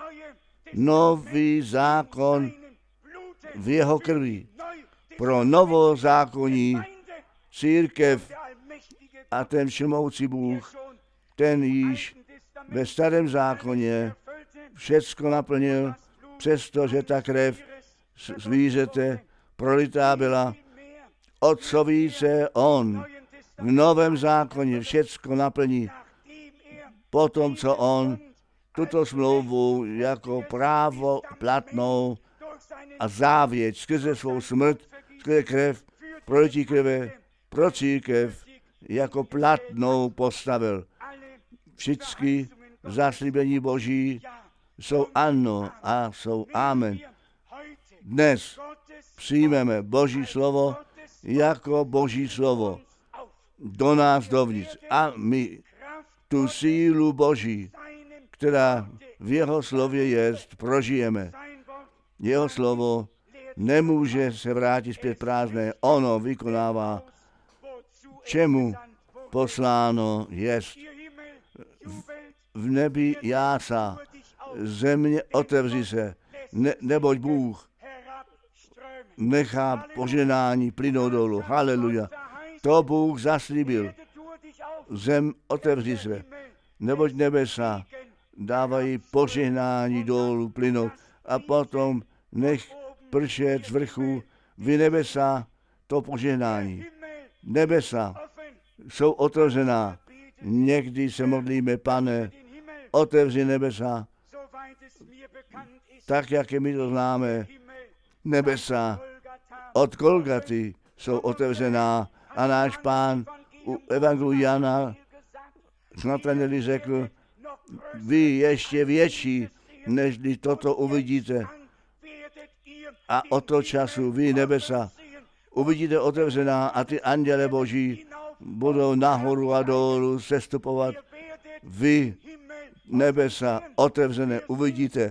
Nový zákon v jeho krvi. Pro novozákonní církev a ten všemohoucí Bůh, ten již ve starém zákoně všecko naplnil, přestože ta krev zvířete prolitá byla. O co více on v novém zákoně všecko naplní, potom, co on tuto smlouvu jako právo platnou a závěť skrze svou smrt, skrze krev, prolití krve, pro církev jako platnou postavil. Všichni zaslíbení Boží jsou ano a jsou amen. Dnes přijmeme Boží slovo jako Boží slovo do nás dovnitř. A my tu sílu Boží, která v jeho slově jest, prožijeme. Jeho slovo nemůže se vrátit zpět prázdné. Ono vykonává, čemu posláno jest. V nebi jásá, země otevři se, ne, neboť Bůh nechá poženání plynout dolů. Haleluja. To Bůh zaslíbil. Zem otevři se, neboť nebesa dávají požehnání dolů plynout. A potom nech pršet z vrchu vy nebesa to požehnání. Nebesa jsou otevřená. Někdy se modlíme, Pane, otevři nebesa, tak, jak je mi to známe. Nebesa od Golgaty jsou otevřená a náš Pán u Evangeliu Jana Nataneli řekl, vy ještě větší, než toto uvidíte. A od toho času vy nebesa uvidíte otevřená a ty anděle Boží budou nahoru a dolů sestupovat. Vy nebesa otevřené uvidíte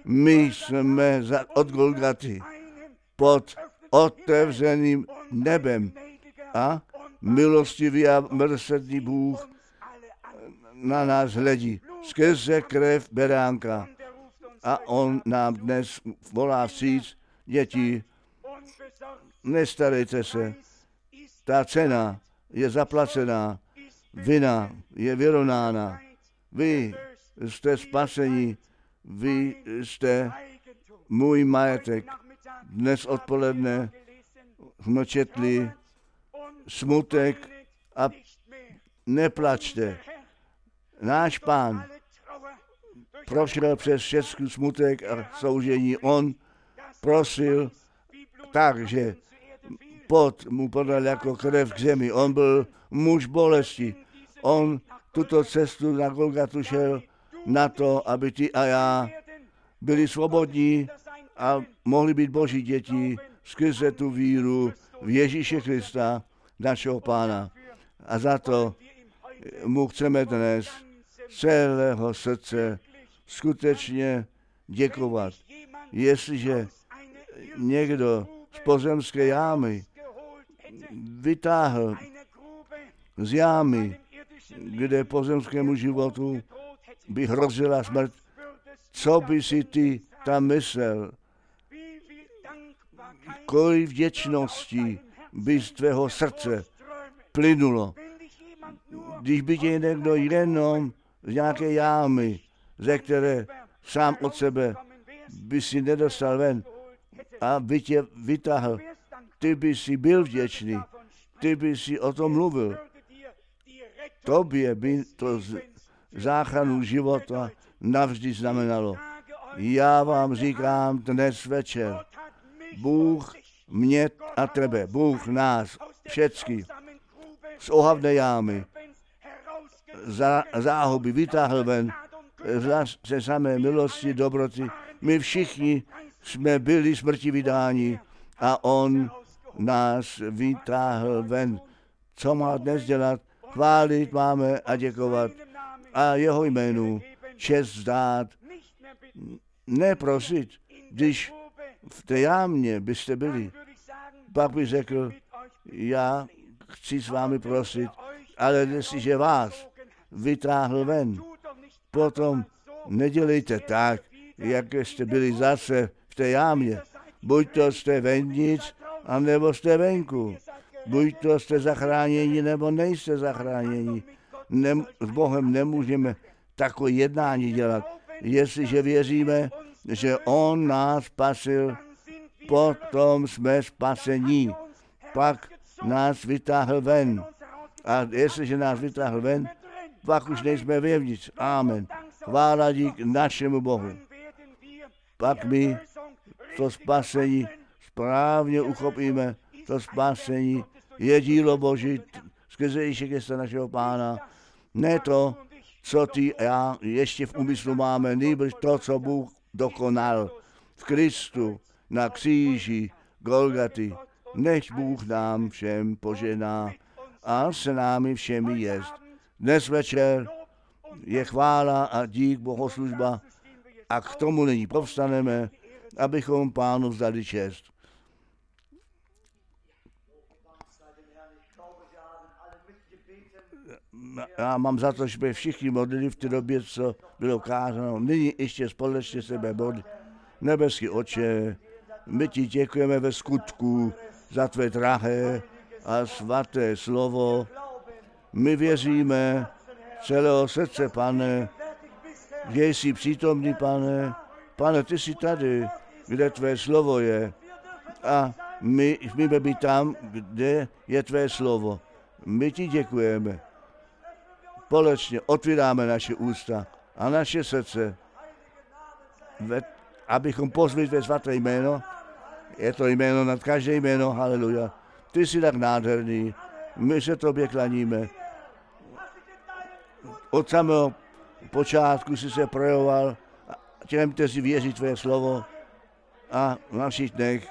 My jsme za, od Golgaty pod otevřeným nebem a milostivý a milosrdný Bůh na nás hledí skrze krev beránka. A on nám dnes volá vstříc, děti, nestarejte se, ta cena je zaplacená, vina je vyrovnána. Vy jste spasení, vy jste můj majetek. Dnes odpoledne jsme četli smutek a neplačte. Náš Pán prošel přes všechny smutek a soužení. On prosil tak, že pot mu podal jako krev k zemi. On byl muž bolesti. On tuto cestu na Golgatu šel na to, aby ty a já byli svobodní a mohli být Boží děti skrze tu víru v Ježíše Krista, našeho Pána. A za to mu chceme dnes celého srdce skutečně děkovat. Jestliže někdo z pozemské jámy vytáhl z jámy, kde pozemskému životu by hrozila smrt, co by si ty tam myslel? Kolik vděčnosti by z tvého srdce plynulo, když by tě někdo jenom z nějaké jámy, ze které sám od sebe by si nedostal ven a by tě vytáhl, ty by si byl vděčný, ty by si o tom mluvil. Tobě by to záchranu života navždy znamenalo. Já vám říkám dnes večer, Bůh mě a tebe, Bůh nás, všecky, z ohavné jámy, zá, záhuby vytáhl ven, ze samé milosti, dobroty. My všichni jsme byli smrti vydáni a on nás vytáhl ven. Co má dnes dělat? Chválit máme a děkovat a jeho jménu čest vzdát. Neprosit, když v té jámě byste byli. Pak bych řekl, já chci s vámi prosit, ale jestliže vás vytáhl ven, potom nedělejte tak, jak jste byli zase v té jámě. Buď to jste vevnitř, anebo jste venku. Buď to jste zachráněni, nebo nejste zachráněni. Nem, s Bohem nemůžeme takové jednání dělat. Jestliže věříme, že on nás spasil, potom jsme spasení. Pak nás vytáhl ven. A jestliže nás vytáhl ven, pak už nejsme vevnitř. Amen. Chvála dík našemu Bohu. Pak my to spasení správně uchopíme. To spasení je dílo Boží skrze Ježíše Krista našeho Pána. Ne to, co ty a já ještě v úmyslu máme, nýbrž to, co Bůh dokonal v Kristu na kříži Golgaty. Nech Bůh nám všem požená a se námi všemi jest. Dnes večer je chvála a dík bohoslužba a k tomu nyní povstaneme, abychom Pánu vzdali čest. Já mám za to, že jsme všichni modlili v té době, co bylo kázáno. Nyní ještě společně sebe modlí. Nebeský Otče, my ti děkujeme ve skutku za tvé drahé a svaté slovo. My věříme celého srdce, Pane, že jsi přítomný, Pane. Pane, ty jsi tady, kde tvé slovo je. A my smíme být tam, kde je tvé slovo. My ti děkujeme. Společně otvíráme naše ústa a naše srdce, abychom pozvali tvé svaté jméno. Je to jméno nad každé jméno, haleluja. Ty jsi tak nádherný, my se tobě klaníme. Od samého počátku jsi se projevoval těm, kteří věří tvé slovo a na všichni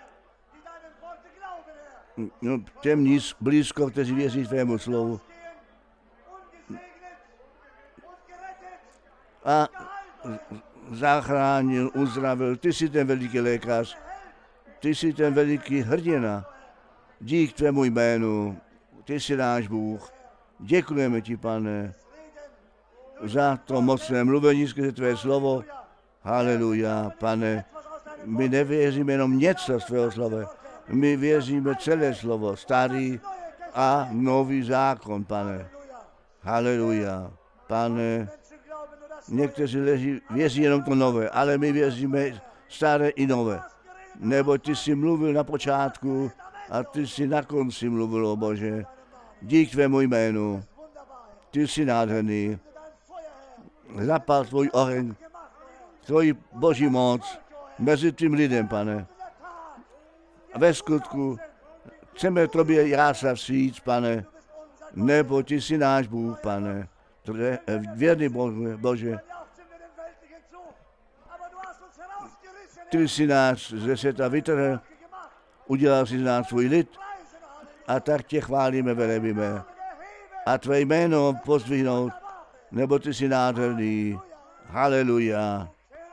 no, těm níz, blízko, kteří věří tvému slovu. A zachránil, uzdravil. Ty jsi ten veliký lékař, ty jsi ten veliký hrdina. Dík tvému jménu, ty jsi náš Bůh. Děkujeme ti, Pane, za to mocné mluvení skrze tvé slovo. Haleluja, Pane. My nevěříme jenom něco z tvého slova, my věříme celé slovo, starý a nový zákon, Pane. Haleluja, Pane. Někteří leží, věří jenom to nové, ale my věříme staré i nové. Nebo ty jsi mluvil na počátku a ty jsi na konci mluvil, o Bože. Dík tvému jménu. Ty jsi nádherný. Zapal tvůj oheň, tvoji boží moc mezi tím lidem, Pane. A ve skutku chceme tobě jásat vstříc, Pane, nebo ty jsi náš Bůh, Pane. Věrný Bože, Bože. Ty jsi nás ze světa vytrhl, udělal jsi z nás svůj lid a tak tě chválíme, velebíme. A tvé jméno pozdvihnout, nebo ty jsi nádherný. Haleluja.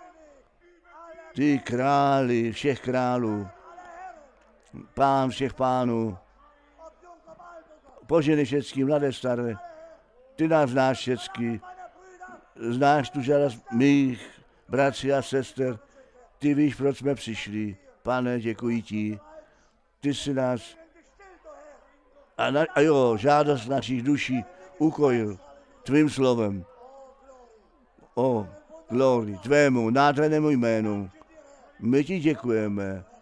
Ty králi všech králů, pán všech pánů, požehnej všecky, mladé, staré, ty nás znáš všecky, znáš tu žádost mých bratří a sester, ty víš, proč jsme přišli. Pane, děkuji ti, ty jsi nás a, na, a jo, žádost našich duší ukojil tvým slovem. O, glory, tvému nádhernému jménu. My ti děkujeme